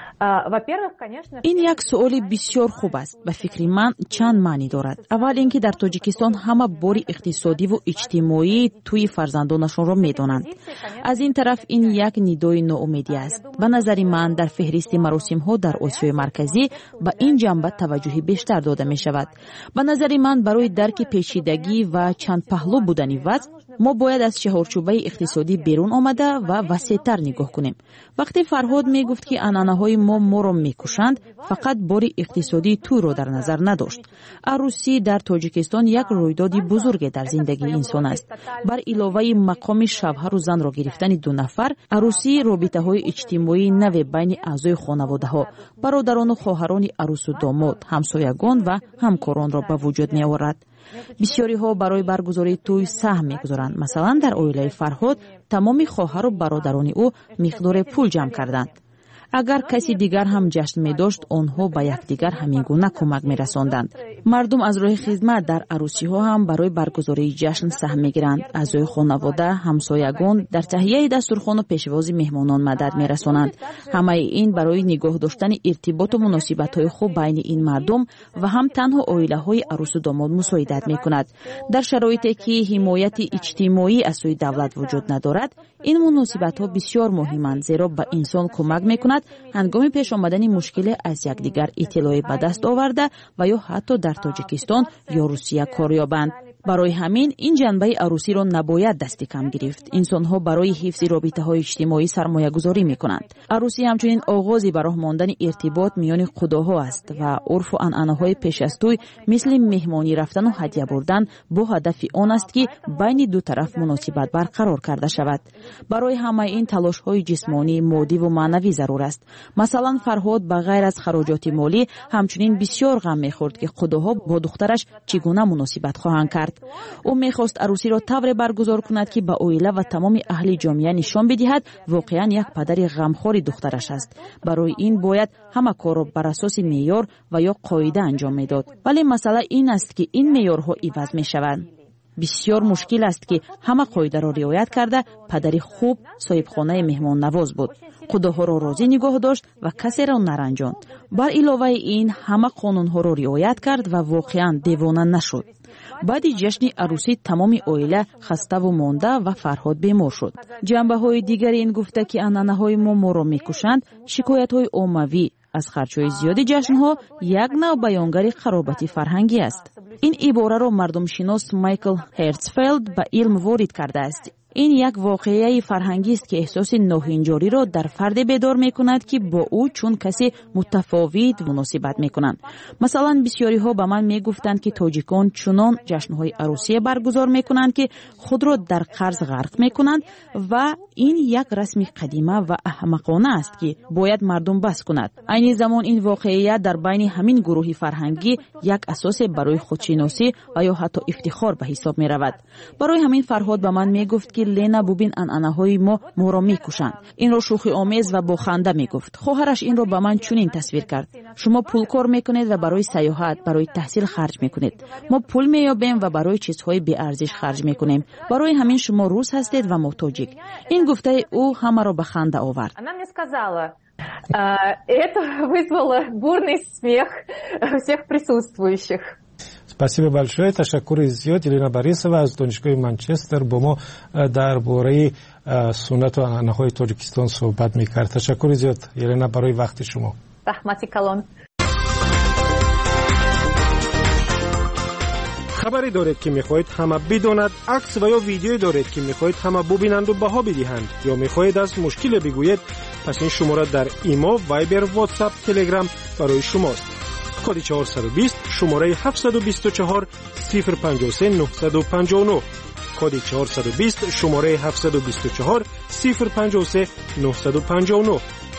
ин як суоли бисёр хуб аст. ба фикри ман чанд маънӣ дорад. аввал ин ки дар Тоҷикистон ҳама бори иқтисодиву иҷтимоии туи фарзандонашонро медонанд. аз ин тараф ин як нидои ноумедӣ аст. ба назари ман дар феҳристи маросимҳо дар Осиёи марказӣ ба ин ҷанба таваҷҷӯҳи бештар дода мешавад. ба назари ман барои дарки печидагӣ ва чандпаҳлӯ будани вазъ мо бояд аз чаҳорчӯбаи иқтисодӣ берун омада ва васеътар нигоҳ кунем. вақте Фарҳод мегуфт ки анъанаҳои мо моро мекушанд, фақат бори иқтисодии туйро дар назар надошт. арӯсӣ дар Тоҷикистон як рӯйдоди бузурге дар зиндагии инсон аст. бар иловаи мақоми шавҳару занро гирифтани ду нафар, арӯсӣ робитаҳои иҷтимоии наве байни аъзои хонаводаҳо, бародарону хоҳарони арӯсу домод, ҳамсоягон ва ҳамкоронро ба вуҷуд меорад. бисёриҳо барои баргузории туй саҳм мегузоранд. масалан, дар оилаи Фарҳод тамоми хоҳару бародарони ӯ миқдоре пул ҷамъ карданд. агар каси дигар ҳам ҷашн медошт, онҳо ба якдигар ҳамин гуна кӯмак мерасонданд. мардум аз роҳи хизмат дар арӯсиҳо ҳам барои баргузории ҷашн саҳм мегиранд. аъзои хонавода, ҳамсоягон дар таҳияи дастурхону пешвози меҳмонон мадад мерасонанд. ҳамаи ин барои нигоҳ доштани иртиботу муносибатҳои хуб байни ин мардум ва ҳам танҳо оилаҳои арӯсу домод мусоидат мекунад. дар шароите ки ҳимояти иҷтимоӣ аз сӯи давлат вуҷуд надорад, ин муносибатҳо бисёр муҳиманд, зеро ба инсон кӯмак мекунад ҳангоми пеш омадани мушкиле аз якдигар иттилоӣ ба даст оварда ва ё ҳатто дар Тоҷикистон ё Русия кор ёбанд. барои ҳамин ин ҷанбаи арӯсиро набояд дасти кам гирифт. инсонҳо барои ҳифзи робитаҳои иҷтимоӣ сармоягузорӣ мекунанд. арӯсӣ ҳамчунин оғози ба роҳ мондани иртибот миёни худоҳо аст ва урфу анъанаҳои пеш аз туй мисли меҳмонӣ рафтану ҳадя бурдан бо ҳадафи он аст ки байни ду тараф муносибат барқарор карда шавад. барои ҳамаи ин талошҳои ҷисмонӣ, моддиву маънавӣ зарур аст. масалан, Фарҳод ба ғайр аз хароҷоти молӣ ҳамчунин бисёр ғам мехӯрд ки худоҳо бо духтараш чӣ гуна муносибат хоҳанд кард. ӯ мехост арӯсиро тавре баргузор кунад ки ба оила ва тамоми аҳли ҷомеа нишон бидиҳад воқеан як падари ғамхори духтараш аст. барои ин бояд ҳама корро бар асоси меъёр ва ё қоида анҷом медод. вале масъала ин аст ки ин меъёрҳо иваз мешаванд. бисёр мушкил аст ки ҳама қоидаро риоят карда падари хуб соҳибхонаи меҳмоннавоз буд. худоҳоро розӣ нигоҳ дошт ва касеро наранҷонд. бар иловаи ин ҳама қонунҳоро риоят кард ва воқеан девона нашуд. баъди ҷашни арӯсӣ тамоми оила хаставу монда ва Фарҳод бемор шуд. ҷанбаҳои дигари ин гуфта ки анъанаҳои мо моро мекушанд, шикоятҳои оммавӣ аз харчҳои зиёди ҷашнҳо як навъ баёнгари харобати фарҳангӣ аст. ин ибораро мардумшинос Майкл Херцфелд ба илм ворид кардааст. ин як воқеаи фарҳангист ки эҳсоси ноҳинҷориро дар фарде бедор мекунад ки бо ӯ чун каси мутафовит муносибат мекунанд. масалан, бисёриҳо ба ман мегуфтанд ки тоҷикон чунон ҷашнҳои арӯсие баргузор мекунанд ки худро дар қарз ғарқ мекунанд ва ин як расми қадима ва аҳмақона аст ки бояд мардум бас кунад. айни замон ин воқеия дар байни ҳамин гурӯҳи фарҳангӣ як асосе барои худшиносӣ ва ё ҳатто ифтихор ба ҳисоб меравад. барои ҳамин Фарҳод ба ман мегуфт ки Лена, бубин анъанаҳои мо моро мекушанд. инро шӯхӣ омез ва бо ханда мегуфт. хоҳараш инро ба ман чунин тасвир кард: шумо пул кор мекунед ва барои саёҳат, барои таҳсил харҷ мекунед. мо пул меёбем ва барои чизҳои беарзиш харҷ мекунем. барои ҳамин шумо рус ҳастед ва мо тоҷик. ин гуфтаи ӯ ҳамаро ба ханда овард. Она мне сказала, это вызвало бурный смех всех присутствующих. спасибо большое. تشکر زیاد یلنا باریسова از دانشگاه منچستر با ما درباره سنت و عنعنه‌های تاجیکستان صحبت می‌کرد. تشکر زیاد یلنا برای وقت شما. رحمتی کلان. خبری دارید که میخواهید همه بداند، عکس و یا ویدیویی دارید که میخواهید همه ببینند و بها بدهند، یا میخواهید از مشکل بگویید، پس این شماره در ایما، وایبر، واتساپ، تلگرام برای شماست. کد چهارصد و بیست شماره هفتصد و بیست و چهار صفر پنجاه و سه نهصد و پنجاه و نه. کد چهارصد و بیست شماره هفتصد و بیست و چهار صفر پنجاه و سه نهصد و پنجاه و نه.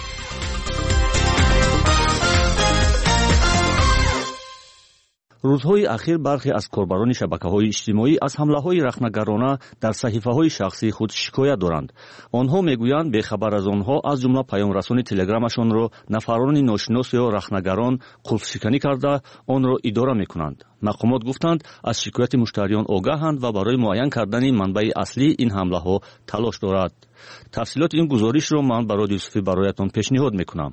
روزهای اخیر برخی از کاربران شبکه‌های اجتماعی از حمله‌های رخنه‌گرانه در صحیفه‌های شخصی خود شکایت دارند. آنها میگویند بخبر از آنها از جمله پیام‌رسان تلگرامشان را نفران ناشناس یا رخنه‌گران قلف‌شکنی کرده آن را اداره می‌کنند. مقامات گفتند از شکایت مشتریان آگاهند و برای معین کردن منبع اصلی این حمله‌ها تلاش دارند. تفصیلات این گزارش را من برای یوسفی برایتان پیشنهاد می‌کنم.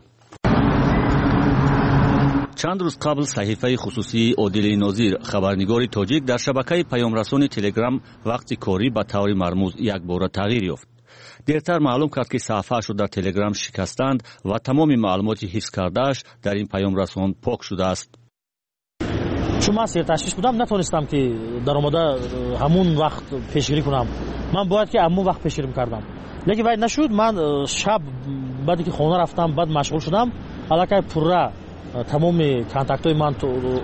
چند روز قبل صحیفه خصوصی عادل ناظر خبرنگار تاجیک در شبکه پیام‌رسان تلگرام وقتی کاری به طور مرموز یک بار تغییر یافت. دیرتر معلوم کرد که صفحه‌اش را در تلگرام شکستند و تمام معلومات حفظ کرده‌اش در این پیام‌رسان پاک شده است. چون من سیر تشویش بودم نتونستم که در آمده همون وقت پیشگیری کنم. من باید که همون وقت پیشگیری می‌کردم. لیکن باید نشد. من شب بعدی که خانه رفتم بعد مشغول شدم الکی پره تمام کانتاکت‌های من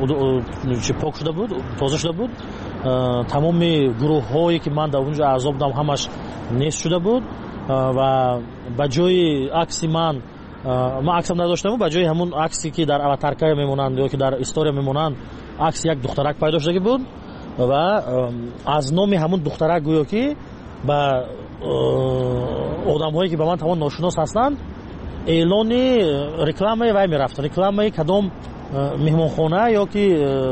پاک شده بود، تازه شده بود. تمام گروه‌هایی که من در اونجا اعضا بودم همش نیست شده بود و به جای عکس من من عکسم نداشتم و به جای همون عکسی که در اواتارکا میمونند یا که در استوری میمونند عکس یک دخترک پیدا شده بود و از نام همون دخترک گویا که به آدم‌هایی که به من تمام ناشناس هستند اعلان رکلام وای میرفت. رکلام کدام مهمانخانه یا که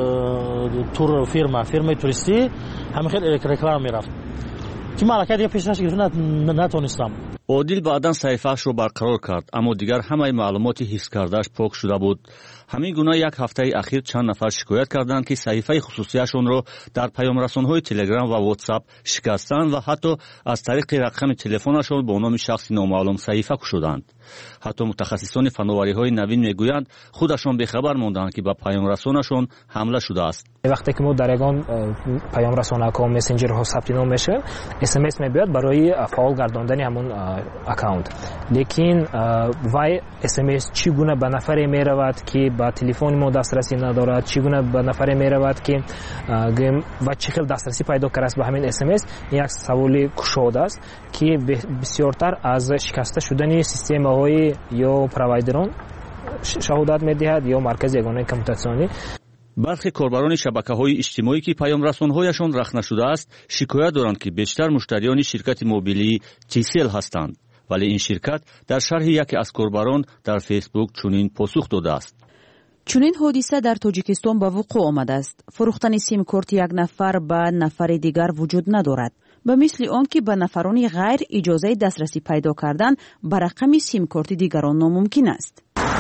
تور فیرما فیرمای توریستی همه خیلی رکلام میرفت که من حرکت پیشنهاد کردم نتونستم. عادل بعداً صحیفه‌اش رو برقرار کرد اما دیگر همه معلومات حفظ کرده‌اش پاک شده بود. همین گونه یک هفته اخیر چند نفر شکایت کردند که صحیفه خصوصیشون رو در پیام‌رسان‌های تلگرام و واتساپ شکستند و حتی از طریق رقم تلفنشون با نام شخصی نامعلوم صحیفه کشیدند. حتی متخصصان فناوری‌های نوین میگویند خودشون بخبر موندند که به پیام‌رسانشون حمله شده است. وقتی که ما در یگان پیام‌رسان‌ها و مسنجرها ثبت نام میشه اس ام اس میاد برای فعال گرداندن همون اکانت. لیکن وای اس ام اس چگونه به نفر میرود که با تلفن ما دسترسی ندارد، چگونه به نفر میرود که و چه خیلی دسترسی پیدا کرده است به همین اس ام اس. این یک سوال کشاده است که بسیارتر از شکسته شدن سیستم های یا پروایدران شهادت میدهد یا مرکز یگانه کمیونیکاسیونی. برخی کاربران شبکه‌های اجتماعی که پیام‌رسان‌هایشان رخنه شده است شکایت دارند که بیشتر مشتریان شرکت موبیلی تیسل هستند، ولی این شرکت در شرح یکی از کاربران در فیسبوک چنین پاسخ داده است. چنین حادثه در تاجیکستان به وقوع آمده است. فروختن سیم کارت یک نفر به نفر دیگر وجود ندارد. به مثل آن که به نفران غیر اجازه دسترسی پیدا کردن به رقم سیم کارت دیگران ناممکن است.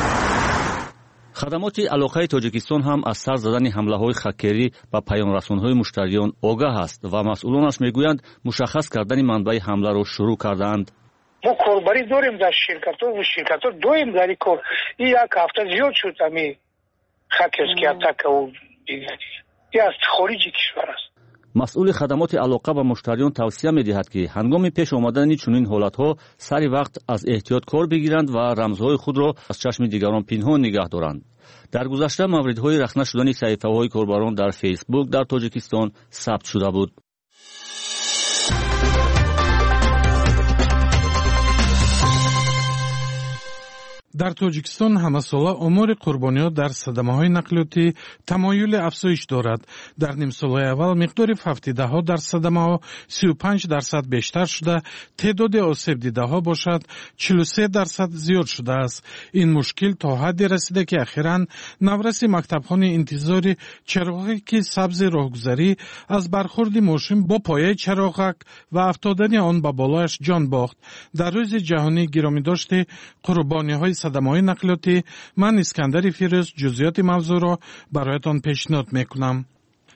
خدمات علاقه تاجیکستان هم از سر زدن حمله‌های خکری به پیام‌رسان‌های مشتریان آگاه است و مسئولانش میگویند مشخص کردن منبع حمله را شروع کردند. ما کاربری داریم در شرکت‌ها و شرکت‌ها دویم در کار این یک هفته زیاد شد امی خکرز که اتاک و دیگه این از خارج کشور است. مسئول خدمات علاقه به مشتریان توصیه می‌دهد که هنگام پیش آمدن چنین حالت‌ها سری وقت از احتیاط کار بگیرند و رمزهای خود را از چشم دیگران پنهان نگه دارند. در گذشته موردهای رخنه شدن صحیفه‌های کاربران در فیسبوک در تاجیکستان ثبت شده بود. در تاجیکستان همساله آمار قربانی‌ها در صدمه‌های نقلیاتی تمایل افزایش دارد. در نیم سال اول مقدار فوتیده‌ها در صدمه‌ها سی و پنج درصد بیشتر شده، تعداد آسیب دیده‌ها باشد چهل و سه درصد زیاد شده است. این مشکل تا حدی رسیده که اخیراً نورس مکتب‌خانه انتظاری چراغک سبز راهگذری از برخورد ماشین با پایه چراغک و افتادن آن به بالایش جان باخت. در روز جهانی گرامی داشته قربانی‌های صدمه‌های نقلیاتی من اسکندر فیروز جزئیات موضوع را برایتان پیشنهاد میکنم.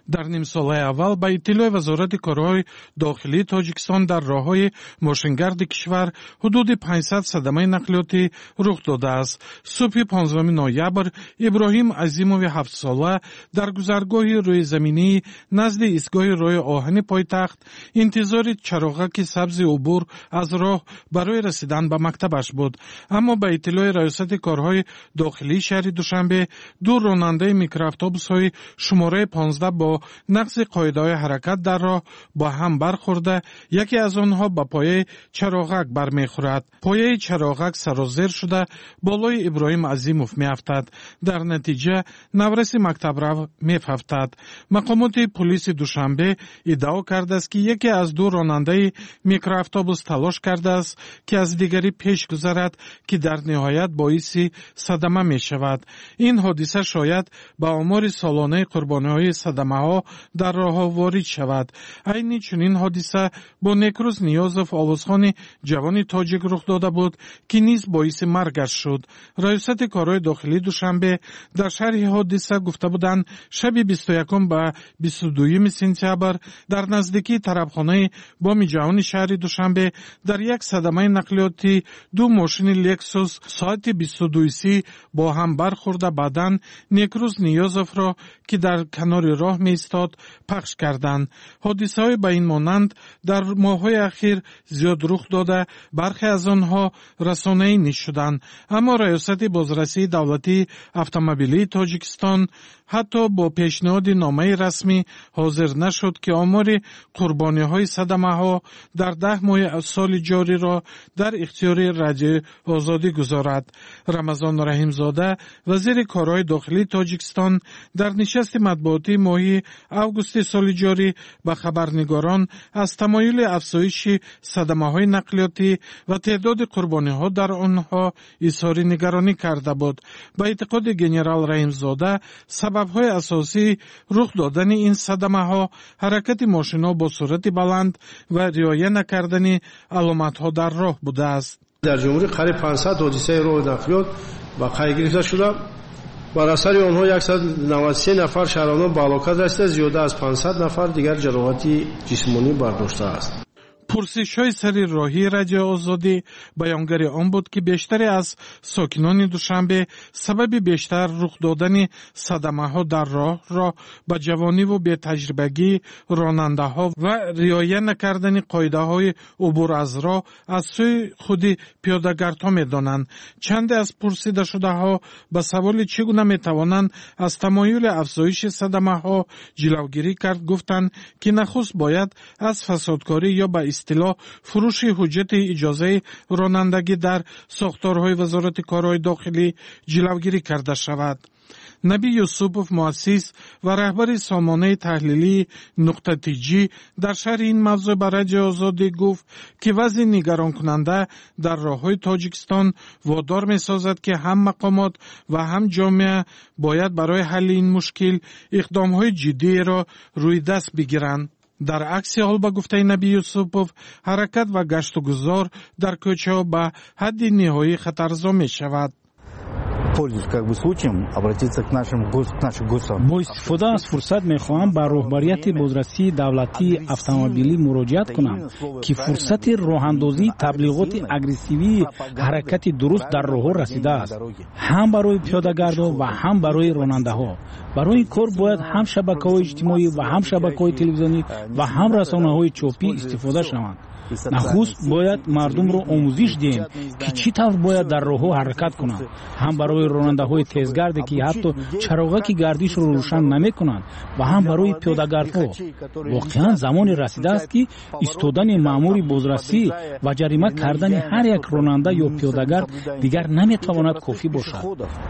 дар нимсолаи аввал ба иттилои вазорати корҳои дохилии тоҷикистон дар роҳҳои мошингарди кишвар ҳудуди панҷсад садамаи нақлиётӣ рух додааст. субҳи понздаҳуми ноябр иброҳим азимови ҳафтсола дар гузаргоҳи рӯизаминии назди истгоҳи роҳи оҳани пойтахт интизори чароғаки сабзи убур аз роҳ барои расидан ба мактабаш буд. аммо ба иттилои раёсати корҳои дохилии шаҳри душанбе ду ронандаи микроавтобусҳои шумораи понздаҳ бо нақзи қоидаҳои ҳаракат дар роҳ ба ҳам бархӯрда яке аз онҳо ба пояи чароғак бармехӯрад. пояи чароғак сарозер шуда болои иброҳим азимов меафтад. дар натиҷа навраси мактабрав мефафтад. мақомоти пулиси душанбе иддао кардааст ки яке аз ду ронандаи микроавтобус талош кардааст ки аз дигари пеш гузарад ки дар ниҳоят боиси садама мешавад. ин ҳодиса шояд ба омори солонаи қурбониҳои садамаҳо дар роҳҳо ворид шавад. айни чунин ҳодиса бо Некрӯз Ниёзов овозхони ҷавони тоҷик рух дода буд ки низ боиси маргаш шуд. раёсати корҳои дохилии душанбе дар шарҳи ҳодиса гуфта буданд шаби бисту якум ба бисту дуюми сентябр дар наздикии тарабхонаи боми ҷавони шаҳри душанбе дар як садамаи нақлиётӣ ду мошини лексус соати бисту дуиси бо ҳам бархӯрда баъдан Некрӯз Ниёзовро ки дар канори роҳ меистод пахш карданд. ҳодисаҳои ба ин монанд дар моҳҳои ахир зиёд рух дода бархе аз онҳо расонаӣ низ шуданд. аммо раёсати бозрасии давлатии автомобилии тоҷикистон ҳатто бо пешниҳоди номаи расмӣ ҳозир нашуд ки омори қурбониҳои садамаҳо дар даҳ моҳи соли ҷориро дар ихтиёри радиои озодӣ гузорад. рамазон раҳимзода вазири корҳои дохилии тоҷикистон дар нишасти матбуотии моҳи августи соли ҷорӣ ба хабарнигорон аз тамоюли афзоиши садамаҳои нақлиётӣ ва теъдоди қурбониҳо дар онҳо изҳори нигаронӣ карда буд. ба эътиқоди генерал раҳимзода сабабҳои асосии рух додани ин садамаҳо ҳаракати мошинҳо бо суръати баланд ва риоя накардани аломатҳо дар роҳ будааст. дар ҷумҳурӣ қариб панҷсад ҳодисаи роҳи нақлиёт ба қайд гирифта шуда бар асари онҳо сад и навад и се нафар шаҳрвандон ба ҳалокат расида, зиёда аз панҷсад нафар дигар ҷароҳати ҷисмонӣ бардоштааст. пурсишҳои сари роҳии радиои озодӣ баёнгари он буд ки бештаре аз сокинони душанбе сабаби бештар рух додани садамаҳо дар роҳро ба ҷавониву бетаҷрибагии ронандаҳо ва риоя накардани қоидаҳои убур аз роҳ аз сӯи худи пиёдагардҳо медонанд. чанде аз пурсидашудаҳо ба саволи чӣ гуна метавонанд аз тамоюли афзоиши садамаҳо ҷилавгирӣ кард гуфтанд ки нахуст бояд аз фасодкорӣ ё ба истилоҳ фурӯши ҳуҷҷати иҷозаи ронандагӣ дар сохторҳои вазорати корҳои дохилӣ ҷилавгирӣ карда шавад. Наби Юсупов муассис ва раҳбари сомонаи таҳлилии нуқтатиҷӣ дар шарҳи ин мавзӯъ ба радиои озодӣ гуфт ки вазъи нигаронкунанда дар роҳҳои Тоҷикистон водор месозад ки ҳам мақомот ва ҳам ҷомеа бояд барои ҳалли ин мушкил иқдомҳои ҷиддиеро рӯи даст бигиранд. дар акси ҳол ба гуфтаи Наби Юсупов ҳаракат ва гашту гузор дар кӯчаҳо ба ҳадди ниҳоӣ хатарзо мешавад. Пользуясь как бы случаем, обратиться к нашим гос, к нашим госам. Бо истифода аз фурсат мехоҳам ба роҳбарияти бозрасии давлатии автомобилӣ муроҷиат кунам ки фурсати роҳандозии таблиғоти агрессивии ҳаракати дуруст дар роҳҳо расидааст, ҳам барои пиёдагардон ва ҳам барои ронандаҳо. барои ин кор бояд ҳам шабакаҳои иҷтимоӣ ва ҳам шабакаҳои телевизионӣ ва ҳам расонаҳои чопӣ истифода шаванд. нахуст бояд мардумро омӯзиш диҳем ки чӣ тавр бояд дар роҳҳо ҳаракат кунанд, ҳам барои ронандаҳои тезгарде ки ҳатто чароғаки гардишро рӯшан намекунанд ва ҳам барои пиёдагардҳо. воқеан замоне расидааст ки истодани маъмури бозрасӣ ва ҷарима кардани ҳар як ронанда ё пиёдагард дигар наметавонад кофӣ бошад.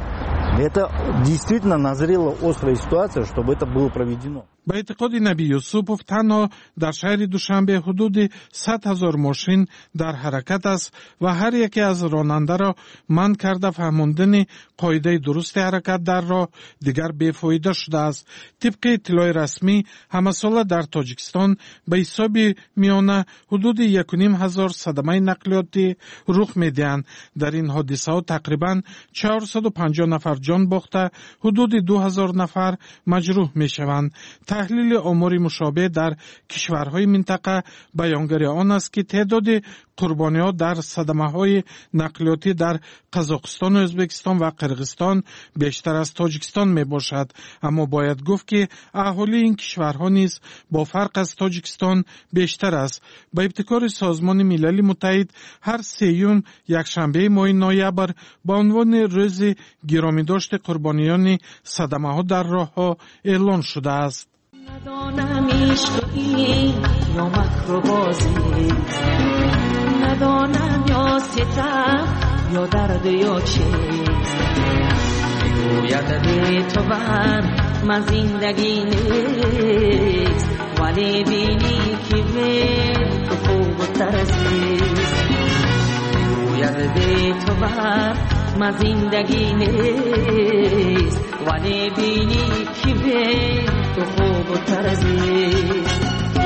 Это действительно назрела острая ситуация, чтобы это было проведено. ба эътиқоди Наби Юсупов танҳо дар шаҳри Душанбе ҳудуди сад ҳазор мошин дар ҳаракат аст ва ҳар яке аз ронандаро манъ карда фаҳмондани қоидаи дурусти ҳаракат дар роҳ дигар бефоида шудааст. тибқи иттилои расмӣ ҳамасола дар Тоҷикистон ба ҳисоби миёна ҳудуди якуним ҳазор садамаи нақлиётӣ рух медиҳанд. дар ин ҳодисаҳо тақрибан чаҳорсаду панҷоҳ нафар ҷон бохта ҳудуди ду ҳазор нафар маҷрӯҳ мешаванд. تحلیل آمار مشابه در کشورهای منطقه بیانگر آن است که تعداد قربانی‌ها در صدمه‌های نقلیاتی در قزاقستان و ازبکستان و قرغیزستان بیشتر از تاجیکستان میباشد. اما باید گفت که اهالی این کشورها نیز با فرق از تاجیکستان بیشتر است. با ابتکار سازمان ملل متحد هر سیوم یکشنبه ماه نوامبر با عنوان روز گرامی داشت قربانیان صدمه‌ها در راه‌ها اعلان شده است. ندانم عشقی یا مکر بازی، ندانم یا ستم یا درد یا چیز، گوید به تو بر من زندگی نیست، ولی بینی که به تو خوب و ترسیست، گوید به تو بر من زندگی نیست، ولی بینی که به تو خوب و ترسیست.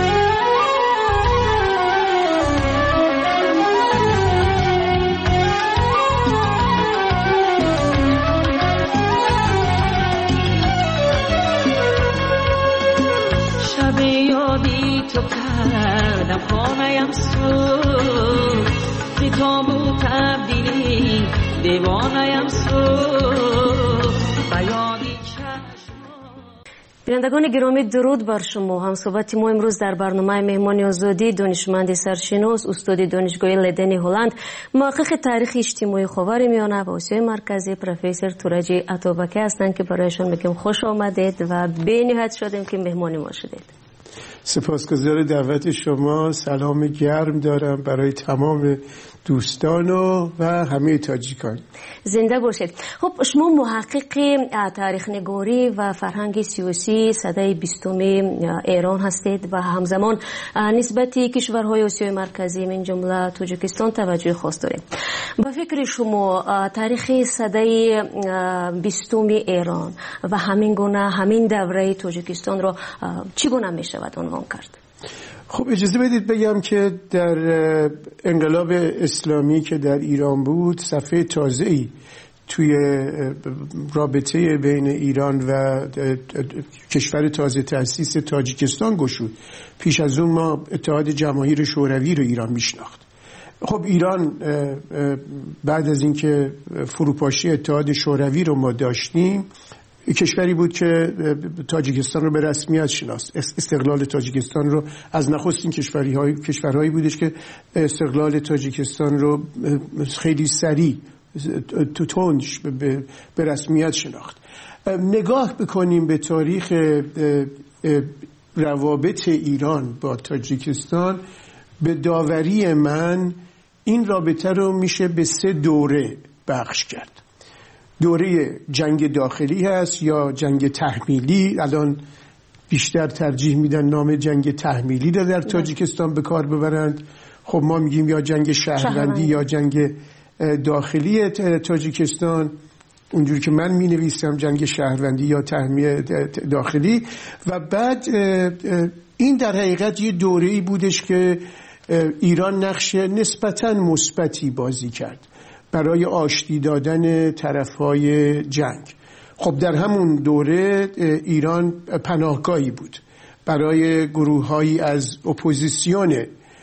شب یادی تو کردم خانه‌ام سوز، کتاب و تبدیلی دیوانه‌ام سوز، بیادی بینندگان گرامی درود بر شما. هم صحبت ما امروز در برنامه مهمان آزادی دانشمند سرشناس استاد دانشگاه لدن هلند محقق تاریخ اجتماعی خاورمیانه و آسیای مرکزی پروفسور تورجی عطابکی هستند که برایشان میگم خوش آمدید و به نهایت شدیم که مهمان ما شدید. سپاسگزار دعوت شما. سلام گرم دارم برای تمام دوستان و, و همه تاجیکان. زنده باشید. خب شما محقق تاریخ نگاری و فرهنگ سیاسی سده بیستم ایران هستید و همزمان نسبتی کشورهای آسیای مرکزی من جمله تاجیکستان توجه خاص دارید. با فکر شما تاریخ سده بیستم ایران و همین گونه همین دوره تاجیکستان را چگونه می شود عنوان کرد؟ خب اجازه بدید بگم که در انقلاب اسلامی که در ایران بود صفحه تازه‌ای توی رابطه بین ایران و کشور تازه تأسیس تاجیکستان گشود. پیش از اون ما اتحاد جماهیر شوروی رو ایران میشناخت. خب ایران بعد از اینکه فروپاشی اتحاد شوروی رو ما داشتیم کشوری بود که تاجیکستان رو به رسمیت شناست. استقلال تاجیکستان رو از نخستین کشورهای کشورهایی بودش که استقلال تاجیکستان رو خیلی سریع تو تندش به رسمیت شناخت. نگاه بکنیم به تاریخ روابط ایران با تاجیکستان، به داوری من این رابطه رو میشه به سه دوره بخش کرد. دوره جنگ داخلی هست یا جنگ تحمیلی. الان بیشتر ترجیح میدن نام جنگ تحمیلی رو در تاجیکستان به کار ببرند. خب ما میگیم یا جنگ شهروندی یا جنگ داخلی تاجیکستان. اونجوری که من می نویسم جنگ شهروندی یا تحمیل داخلی. و بعد این در حقیقت یه دوره‌ای بودش که ایران نقش نسبتاً مثبتی بازی کرد برای آشتی دادن طرفهای جنگ. خب در همون دوره ایران پناهگاهی بود برای گروه‌هایی از اپوزیسیون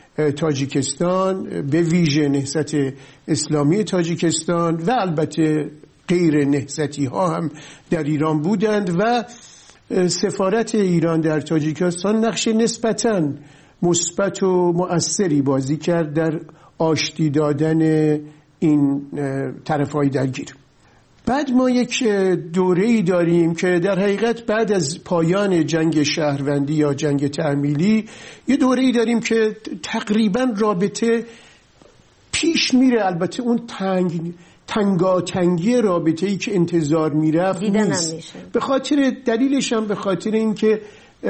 تاجیکستان، به ویژه نهضت اسلامی تاجیکستان و البته غیر نهضتی ها هم در ایران بودند و سفارت ایران در تاجیکستان نقش نسبتاً مثبت و مؤثری بازی کرد در آشتی دادن این طرف‌های درگیر. بعد ما یک دوره‌ای داریم که در حقیقت بعد از پایان جنگ شهروندی یا جنگ تحمیلی یه دوره‌ای داریم که تقریباً رابطه پیش میره. البته اون تنگ تنگاتنگی رابطه‌ای که انتظار میرفت نیست. به خاطر دلیلش هم به خاطر اینکه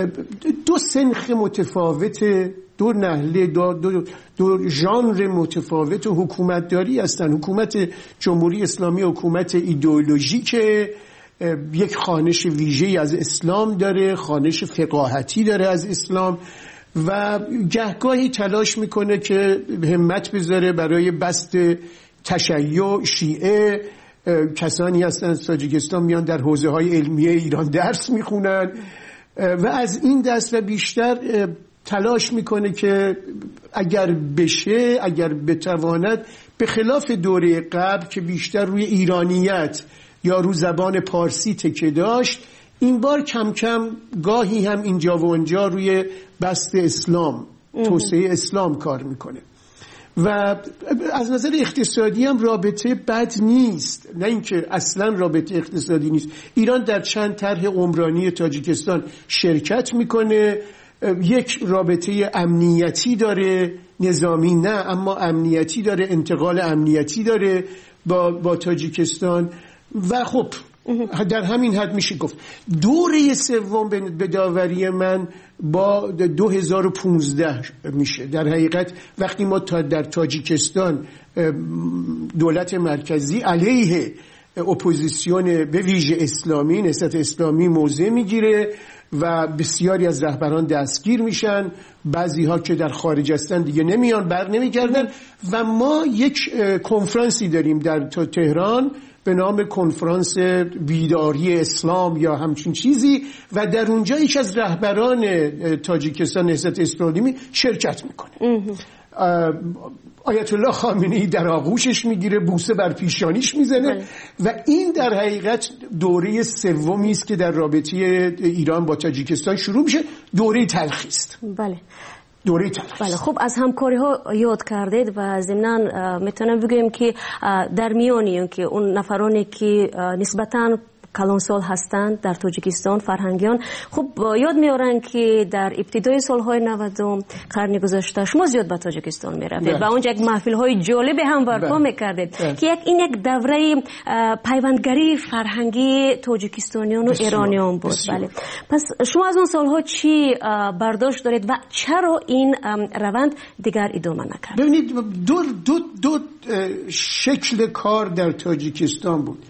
دو سنخ متفاوت، دو نهله، دو, دو, دو ژانر متفاوت حکومتداری هستند. حکومت جمهوری اسلامی حکومت ایدئولوژیکه، یک خوانش ویژه‌ای از اسلام داره، خوانش فقاهتی داره از اسلام و گهگاهی تلاش میکنه که همت بذاره برای بسط تشیع شیعه. کسانی هستن از تاجیکستان میان در حوزه‌های علمیه ایران درس میخونن و از این دست و بیشتر تلاش میکنه که اگر بشه، اگر بتواند، به خلاف دوره قبل که بیشتر روی ایرانیت یا رو زبان پارسی تکیه داشت، این بار کم کم گاهی هم اینجا و اونجا روی بسط اسلام، توسعه اسلام کار میکنه. و از نظر اقتصادی هم رابطه بد نیست، نه اینکه اصلا رابطه اقتصادی نیست. ایران در چند طرح عمرانی تاجیکستان شرکت میکنه، یک رابطه امنیتی داره، نظامی نه اما امنیتی داره، انتقال امنیتی داره با, با تاجیکستان. و خب در همین حد میشه گفت دوره سوم به داوری من با دو هزار و پانزده میشه. در حقیقت وقتی ما تا در تاجیکستان دولت مرکزی علیه اپوزیسیون به ویژه اسلامی، نهضت اسلامی موضع میگیره و بسیاری از رهبران دستگیر میشن، بعضی ها که در خارج هستن دیگه نمیان، بر نمیگردن. و ما یک کنفرانسی داریم در تهران به نام کنفرانس بیداری اسلام یا همچین چیزی، و در اونجا یک از رهبران تاجیکستان نهضت اسلامی شرکت میکنه. آیت الله خامنه‌ای در آغوشش میگیره، بوسه بر پیشانیش میزنه. بله. و این در حقیقت دوره سومی است که در رابطه ایران با تاجیکستان شروع میشه. دوره تلخی است. بله. دوره تلخی. بله. خب از همکاری ها یاد کردید و ضمناً میتونم بگم که در میانی که اون نفرانی که نسبتاً کلانسال هستند در تاجیکستان، فرهنگیان، خب یاد میارن که در ابتدای سالهای نودم قرن گذشته شما زیاد به تاجیکستان میرفتید و اونجا یک محفل های جالب هم برپا میکردید که یک این یک دوره پیوندگری فرهنگی تاجیکستانیان و ایرانیان بود. بله. پس شما از اون سالها چی برداشت دارید و چرا این روند دیگر ادامه نکرد؟ ببینید دو دو دو شکل کار در تاجیکستان بود.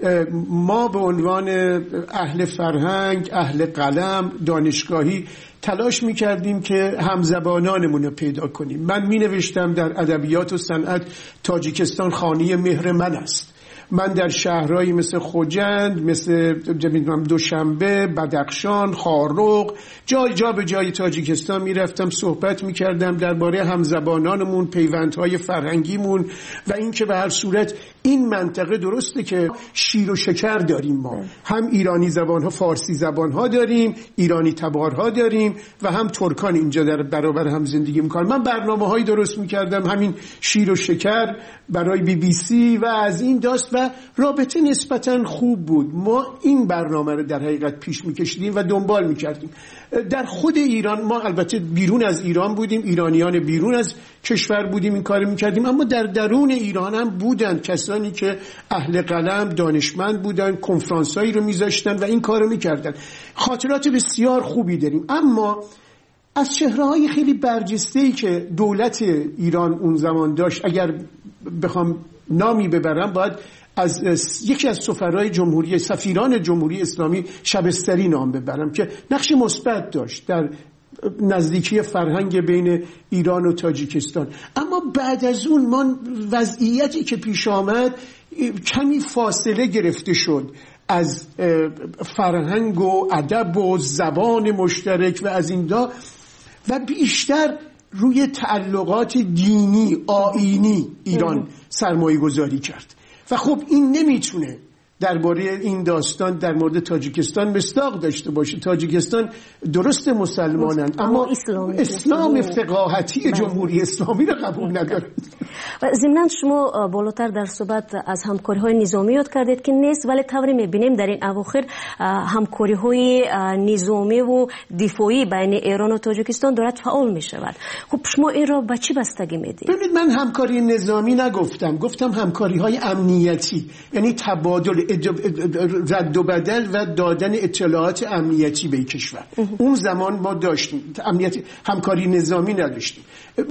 ما به عنوان اهل فرهنگ، اهل قلم، دانشگاهی تلاش می‌کردیم که همزبانانمون رو پیدا کنیم. من می‌نوشتم در ادبیات و صنعت تاجیکستان خانه مهر من است. من در شهرهایی مثل خوجند، مثل دوشنبه، بدخشان، خارق، جای جا به جای تاجیکستان میرفتم، صحبت میکردم درباره همزبانانمون، پیوندهای فرهنگیمون و اینکه به هر صورت این منطقه درسته که شیر و شکر داریم. ما هم ایرانی زبانها، فارسی زبانها داریم، ایرانی تبارها داریم و هم ترکان اینجا در برابر هم زندگی میکنن. من برنامه‌هایی درست میکردم، همین شیر و شکر برای بی بی سی و از این داست و رابطه نسبتاً خوب بود. ما این برنامه رو در حقیقت پیش میکشیدیم و دنبال میکردیم. در خود ایران، ما البته بیرون از ایران بودیم، ایرانیان بیرون از کشور بودیم، این کار میکردیم، اما در درون ایران هم بودن کسانی که اهل قلم، دانشمند بودن، کنفرانسایی رو میذاشتن و این کار رو میکردن. خاطرات بسیار خوبی داریم. اما از چهره‌های خیلی برجسته‌ای که دولت ایران اون زمان داشت، اگر بخوام نامی ببرم، باید از یکی از سفرای جمهوری، سفیران جمهوری اسلامی شبستری نام ببرم که نقش مثبت داشت در نزدیکی فرهنگ بین ایران و تاجیکستان. اما بعد از اون ما وضعیتی که پیش آمد کمی فاصله گرفته شد از فرهنگ و ادب و زبان مشترک و از این دا و بیشتر روی تعلقات دینی آیینی ایران سرمایه گذاری کرد و خب این نمیتونه درباره این داستان در مورد تاجیکستان مصداق داشته باشه. تاجیکستان درست مسلمانن اما اسلام, اسلام فقاهتی جمهوری اسلامی رو قبول نداره. و ضمناً شما بالاتر در صحبت از همکاری‌های نظامی یاد کردید که نیست، ولی طوری می‌بینیم در این اواخر همکاری‌های نظامی و دفاعی بین ایران و تاجیکستان دارد فعال می‌شود. خب شما این را به چی بستگی میدید؟ ببینید من همکاری نظامی نگفتم، گفتم همکاری‌های امنیتی، یعنی تبادل رد و بدل و دادن اطلاعات امنیتی به کشور. اون زمان ما داشتیم امنیتی، همکاری نظامی نداشتیم.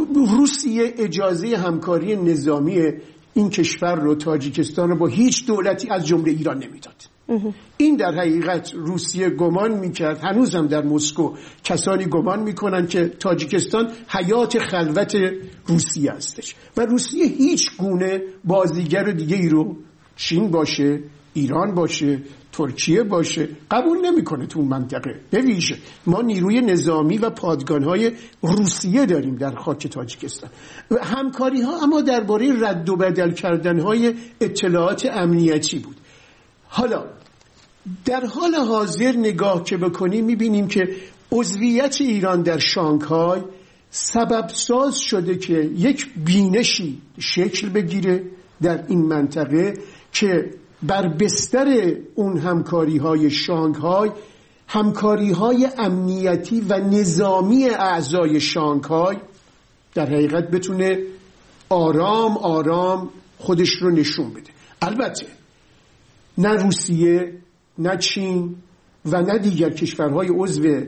روسیه اجازه همکاری نظامی این کشور رو، تاجیکستان رو، با هیچ دولتی از جمله ایران نمیداد. این در حقیقت روسیه گمان میکرد، هنوزم در مسکو کسانی گمان میکنن که تاجیکستان حیات خلوت روسیه هستش و روسیه هیچ گونه بازیگر دیگه ای رو چین باشه، ایران باشه، ترکیه باشه، قبول نمیکنه تو اون منطقه. به ویژه ما نیروی نظامی و پادگان‌های روسیه داریم در خاک تاجیکستان و همکاری ها اما درباره رد و بدل کردن‌های اطلاعات امنیتی بود. حالا در حال حاضر نگاه که بکنیم میبینیم که عضویت ایران در شانگهای سبب ساز شده که یک بینشی شکل بگیره در این منطقه که بر بستر اون همکاری های شانگهای همکاری های امنیتی و نظامی اعضای شانگهای در حقیقت بتونه آرام آرام خودش رو نشون بده. البته نه روسیه، نه چین و نه دیگر کشورهای عضو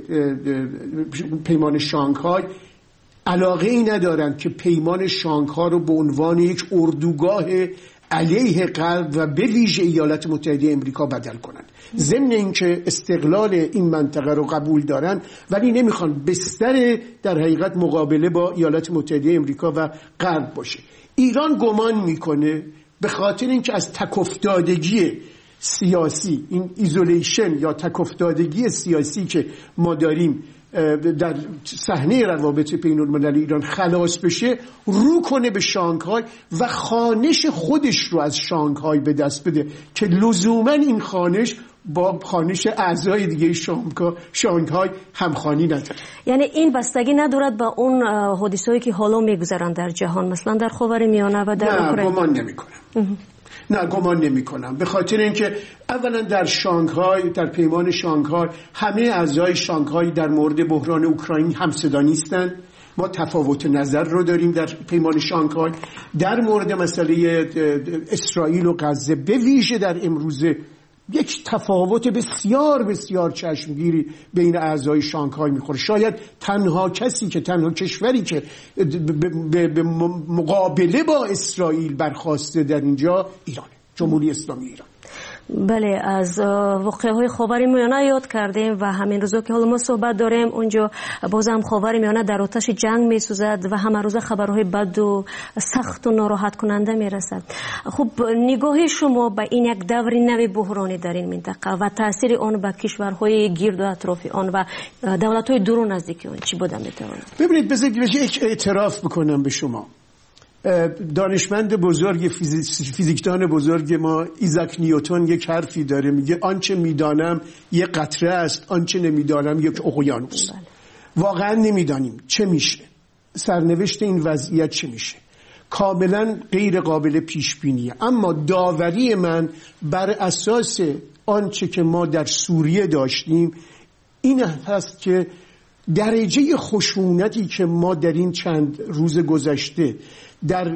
پیمان شانگهای علاقه ای ندارند که پیمان شانگهای رو به عنوان یک اردوگاه علیه غرب و به ویژه ایالات متحده امریکا بدل کنند. ضمن اینکه استقلال این منطقه رو قبول دارن ولی نمیخوان بستر در حقیقت مقابله با ایالات متحده امریکا و غرب باشه. ایران گمان میکنه به خاطر اینکه از تکافتادگی سیاسی، این ایزولیشن یا تکافتادگی سیاسی که ما داریم در صحنه روابط بین‌المللی ایران خلاص بشه، رو کنه به شانگهای و خانش خودش رو از شانگهای به دست بده که لزوما این خانش با خانش اعضای دیگه شانگهای همخوانی نداره. یعنی این بستگی ندارد با اون حادثه‌ای که حالا میگذرن در جهان، مثلا در خاورمیانه و در اوکراین؟ نه، گمان نمی‌کنم. نه گمان نمی کنم، به خاطر اینکه اولا در شانگهای، در پیمان شانگهای همه اعضای شانگهای در مورد بحران اوکراین همصدا نیستند. ما تفاوت نظر رو داریم در پیمان شانگهای در مورد مسئله اسرائیل و غزه، به ویژه در امروزه یک تفاوت بسیار بسیار چشمگیری بین اعضای شانگهای میخوره. شاید تنها کسی که تنها کشوری که به مقابله با اسرائیل برخواسته در اینجا ایرانه، جمهوری اسلامی ایران. بله، از واقعه‌های خاورمیانه یاد کردیم و همین روزا که حالا ما صحبت داریم اونجا بازم خاورمیانه در آتش جنگ میسوزد و همه روزه خبرهای بد و سخت و ناراحت کننده میرسد. خب نگاه شما به این یک دور نوی بحرانی در این منطقه و تاثیر آن به کشورهای گرد و اطراف آن و دولت‌های دور و نزدیک آن چی بوده میتواند؟ ببینید، بذارید یک اعتراف بکنم به شما. دانشمند بزرگ فیزیکدان بزرگ ما ایزاک نیوتن یک حرفی داره، میگه آنچه میدانم یک قطره است، آنچه نمیدانم یک اقیانوس. واقعا نمیدانیم چه میشه، سرنوشت این وضعیت چه میشه، کاملا غیر قابل پیش بینیه. اما داوری من بر اساس آنچه که ما در سوریه داشتیم این هست که درجه خشونتی که ما در این چند روز گذشته در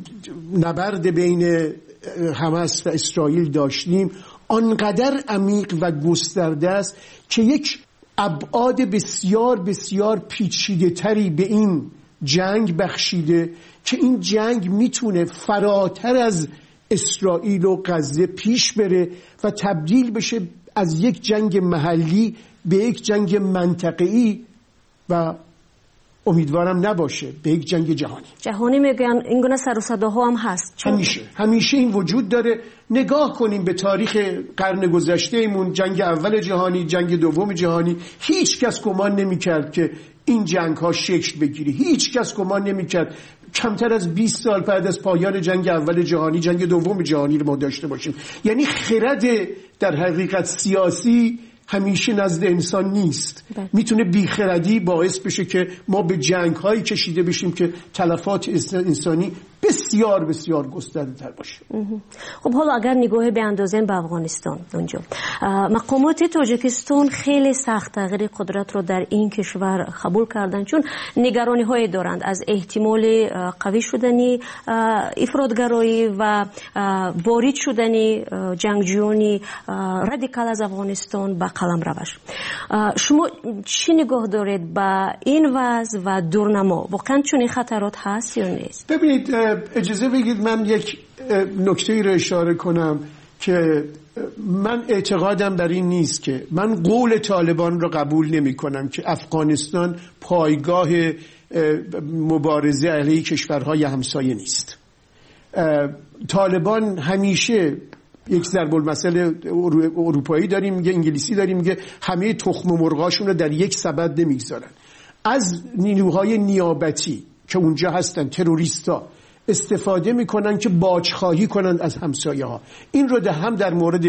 نبرد بین حماس و اسرائیل داشتیم آنقدر عمیق و گسترده است که یک ابعاد بسیار بسیار پیچیده تری به این جنگ بخشیده که این جنگ میتونه فراتر از اسرائیل و غزه پیش بره و تبدیل بشه از یک جنگ محلی به یک جنگ منطقه‌ای و امیدوارم نباشه به یک جنگ جهانی. جهانی میگن این گونه سر و صداها هم هست. همیشه همیشه این وجود داره. نگاه کنیم به تاریخ قرن گذشته ایمون، جنگ اول جهانی، جنگ دوم جهانی، هیچ کس گمان نمی‌کرد که این جنگ ها شکل بگیره. هیچ کس گمان نمی‌کرد کمتر از بیست سال بعد از پایان جنگ اول جهانی جنگ دوم جهانی رو ما داشته باشیم. یعنی خرد در حقیقت سیاسی همیشه نزد انسان نیست. میتونه بیخردی باعث بشه که ما به جنگ هایی کشیده بشیم که تلفات انسانی بسیار بسیار گسترده تر باشه. خب حالا اگر نگاه به اندازه به افغانستان، اونجا مقامات تاجیکستان خیلی سخت تغییر قدرت رو در این کشور قبول کردن، چون نگرانی های دارند از احتمال قوی شدنی افراطگرایی و وارد شدنی جنگجویان رادیکال از افغانستان به قلم روش. شما چی نگاه دارید به این وضع و دورنما؟ واقعا چون این خطرات هست یا نیست؟ ببینید، اجازه بگید من یک نکته‌ای رو اشاره کنم که من اعتقادم بر این نیست که من قول طالبان رو قبول نمی کنم که افغانستان پایگاه مبارزه علیه کشورهای همسایه نیست. طالبان همیشه یک ضرب المثل اروپایی داریم میگه، انگلیسی داریم میگه همه تخم مرغاشون رو در یک سبد نمیگذارن. از نیروهای نیابتی که اونجا هستن، تروریستا استفاده میکنن که باجخواهی کنن از همسایه ها. این رو ده هم در مورد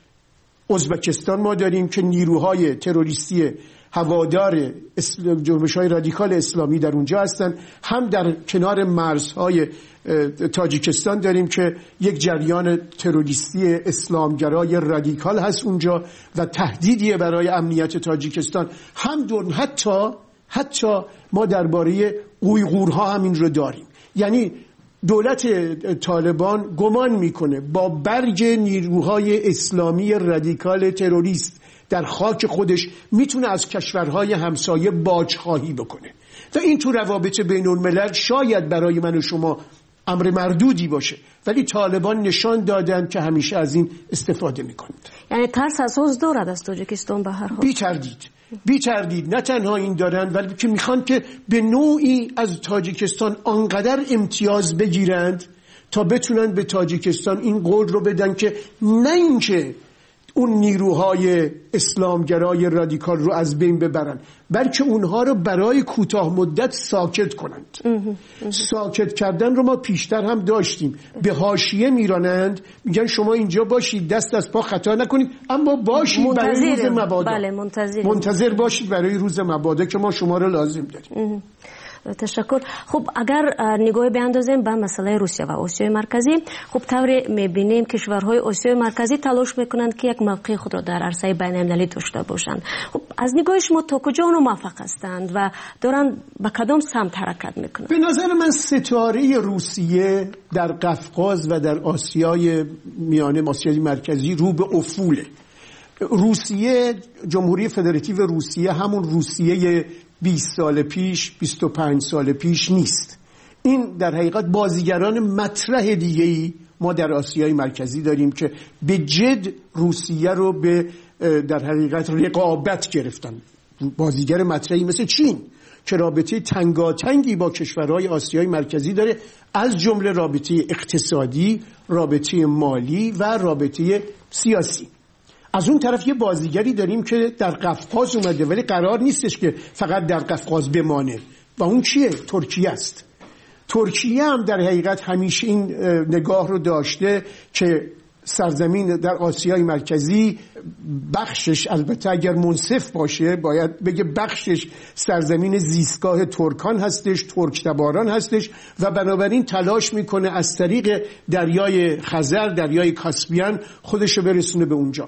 ازبکستان ما داریم که نیروهای تروریستی هوادار جنبش‌های رادیکال اسلامی در اونجا هستن، هم در کنار مرزهای تاجیکستان داریم که یک جریان تروریستی اسلامگرای رادیکال هست اونجا و تهدیدیه برای امنیت تاجیکستان. هم دور حتی حتی ما درباره اویغورها هم این رو داریم. یعنی دولت طالبان گمان میکنه با برج نیروهای اسلامی رادیکال تروریست در خاک خودش میتونه از کشورهای همسایه باجخواهی بکنه و این تو روابط بین الملل شاید برای من و شما امر مردودی باشه، ولی طالبان نشان دادن که همیشه از این استفاده میکنند. یعنی ترس از حوض دارد از تاجیکستان به هر حال؟ بی تردید بی تردید. نه تنها این دارن، ولی که میخوان که به نوعی از تاجیکستان آنقدر امتیاز بگیرند تا بتونن به تاجیکستان این قول رو بدن که نه اینکه اون نیروهای اسلامگرای رادیکال رو از بین ببرن، بلکه اونها رو برای کوتاه مدت ساکت کنند. ساکت کردن رو ما پیشتر هم داشتیم. به حاشیه میرانند، میگن شما اینجا باشید، دست از پا خطا نکنید، اما باشید برای روز مبادا. بله منتظر منتظر باشید برای روز مبادا که ما شما رو لازم داریم. تشکر. خب اگر نگاه بیاندازیم به مسئله روسیه و آسیای مرکزی، خب طوری میبینیم کشورهای آسیای مرکزی تلاش میکنند که یک موقع خود را در عرصه بین المللی داشته باشند. خب از نگاه شما تا کجا اونها موفق هستند و دارن به کدام سمت حرکت میکنند؟ به نظر من ستاره روسیه در قفقاز و در آسیای میانه، آسیای مرکزی رو به افوله. روسیه، جمهوری فدراتیو روسیه همون روسیه بیست سال پیش، بیست و پنج سال پیش نیست. این در حقیقت بازیگران مطرح دیگه‌ای ما در آسیای مرکزی داریم که به جد روسیه رو به در حقیقت رقابت گرفتن. بازیگر مطرحی مثل چین که رابطه تنگاتنگی با کشورهای آسیای مرکزی داره، از جمله رابطه اقتصادی، رابطه مالی و رابطه سیاسی. از اون طرف یه بازیگری داریم که در قفقاز اومده، ولی قرار نیستش که فقط در قفقاز بمانه و اون چیه؟ ترکیه است. ترکیه هم در حقیقت همیشه این نگاه رو داشته که سرزمین در آسیای مرکزی بخشش، البته اگر منصف باشه باید بگه بخشش سرزمین زیستگاه ترکان هستش، ترک تباران هستش و بنابراین تلاش میکنه از طریق دریای خزر، دریای کاسپیان خودشو برسونه به اونجا.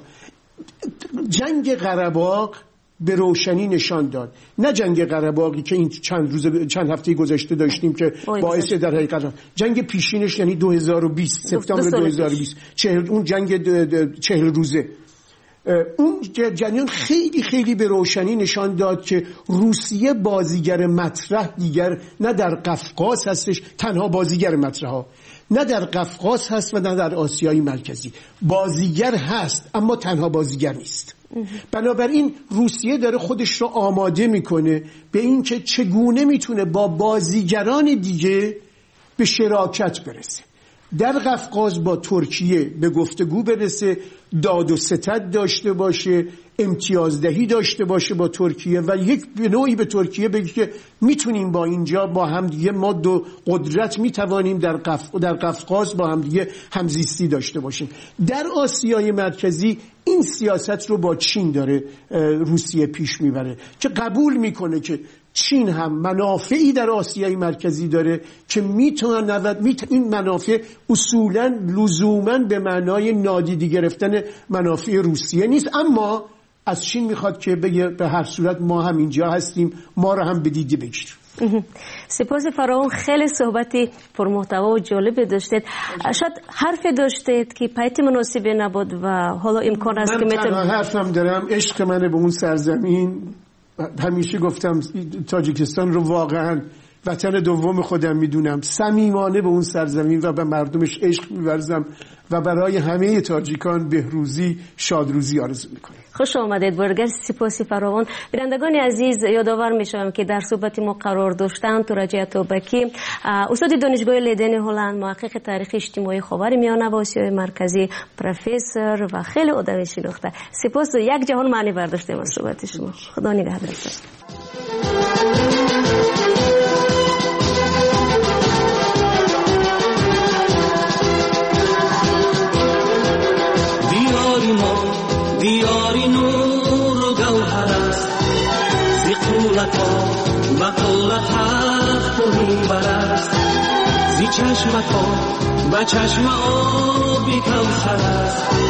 جنگ قره‌باغ به روشنی نشان داد، نه جنگ قره‌باغی که این چند روز چند هفته گذشته داشتیم که باعث در حقیقت جنگ پیشینش یعنی دو هزار و بیست سپتامبر دو هزار و بیست چهل اون جنگ چهل روزه، اون جریان خیلی خیلی به روشنی نشان داد که روسیه بازیگر مطرح دیگر نه در قفقاز هستش، تنها بازیگر مطرح ها نه در قفقاز هست و نه در آسیای مرکزی. بازیگر هست اما تنها بازیگر نیست. بنابراین روسیه داره خودش رو آماده میکنه به این که چگونه میتونه با بازیگران دیگه به شراکت برسه، در قفقاز با ترکیه به گفتگو برسه، داد و ستد داشته باشه، امتیازدهی داشته باشه با ترکیه و یک به نوعی به ترکیه بگه که میتونیم با اینجا با هم دیگه ما دو قدرت میتوانیم در قف... در قفقاز با هم دیگه همزیستی داشته باشیم. در آسیای مرکزی این سیاست رو با چین داره روسیه پیش میبره که قبول میکنه که چین هم منافعی در آسیای مرکزی داره که میتونه این منافع اصولاً لزوماً به معنای نادیده گرفتن منافع روسیه نیست، اما از چین میخواد که بگه به هر صورت ما هم اینجا هستیم، ما رو هم به دیده بگیر. سپاس فراوان، خیلی صحبتی پرمحتوا و جالب داشتید. شاید حرف داشتید که پیت مناسبی نبود و حالا امکان است که من تنها حرفم دارم عشق منه به اون سرزمین. همیشه گفتم تاجیکستان رو واقعا وطن دوم خودم میدونم، صمیمانه به اون سرزمین و به مردمش عشق می‌ورزم و برای همه تاجیکان بهروزی، شادروزی آرزو میکنم. خوش آمدید برگر، سپاسی فراوان. بینندگان عزیز، یادآور میشم که در صحبت ما قرار داشتن تورج اتابکی، استاد دانشگاه لیدن هلند، محقق تاریخ اجتماعی خاورمیانه و آسیای مرکزی، پروفسور و خیلی آدم شناخته. سپاس، یک جهان معنی برداشتیم از صحبت شما. خدا نگهدار. دیاری نور و گوهر است، زی قولت ها و قولت حق و میبر است، زی چشمت ها و چشم آبی کوثر است.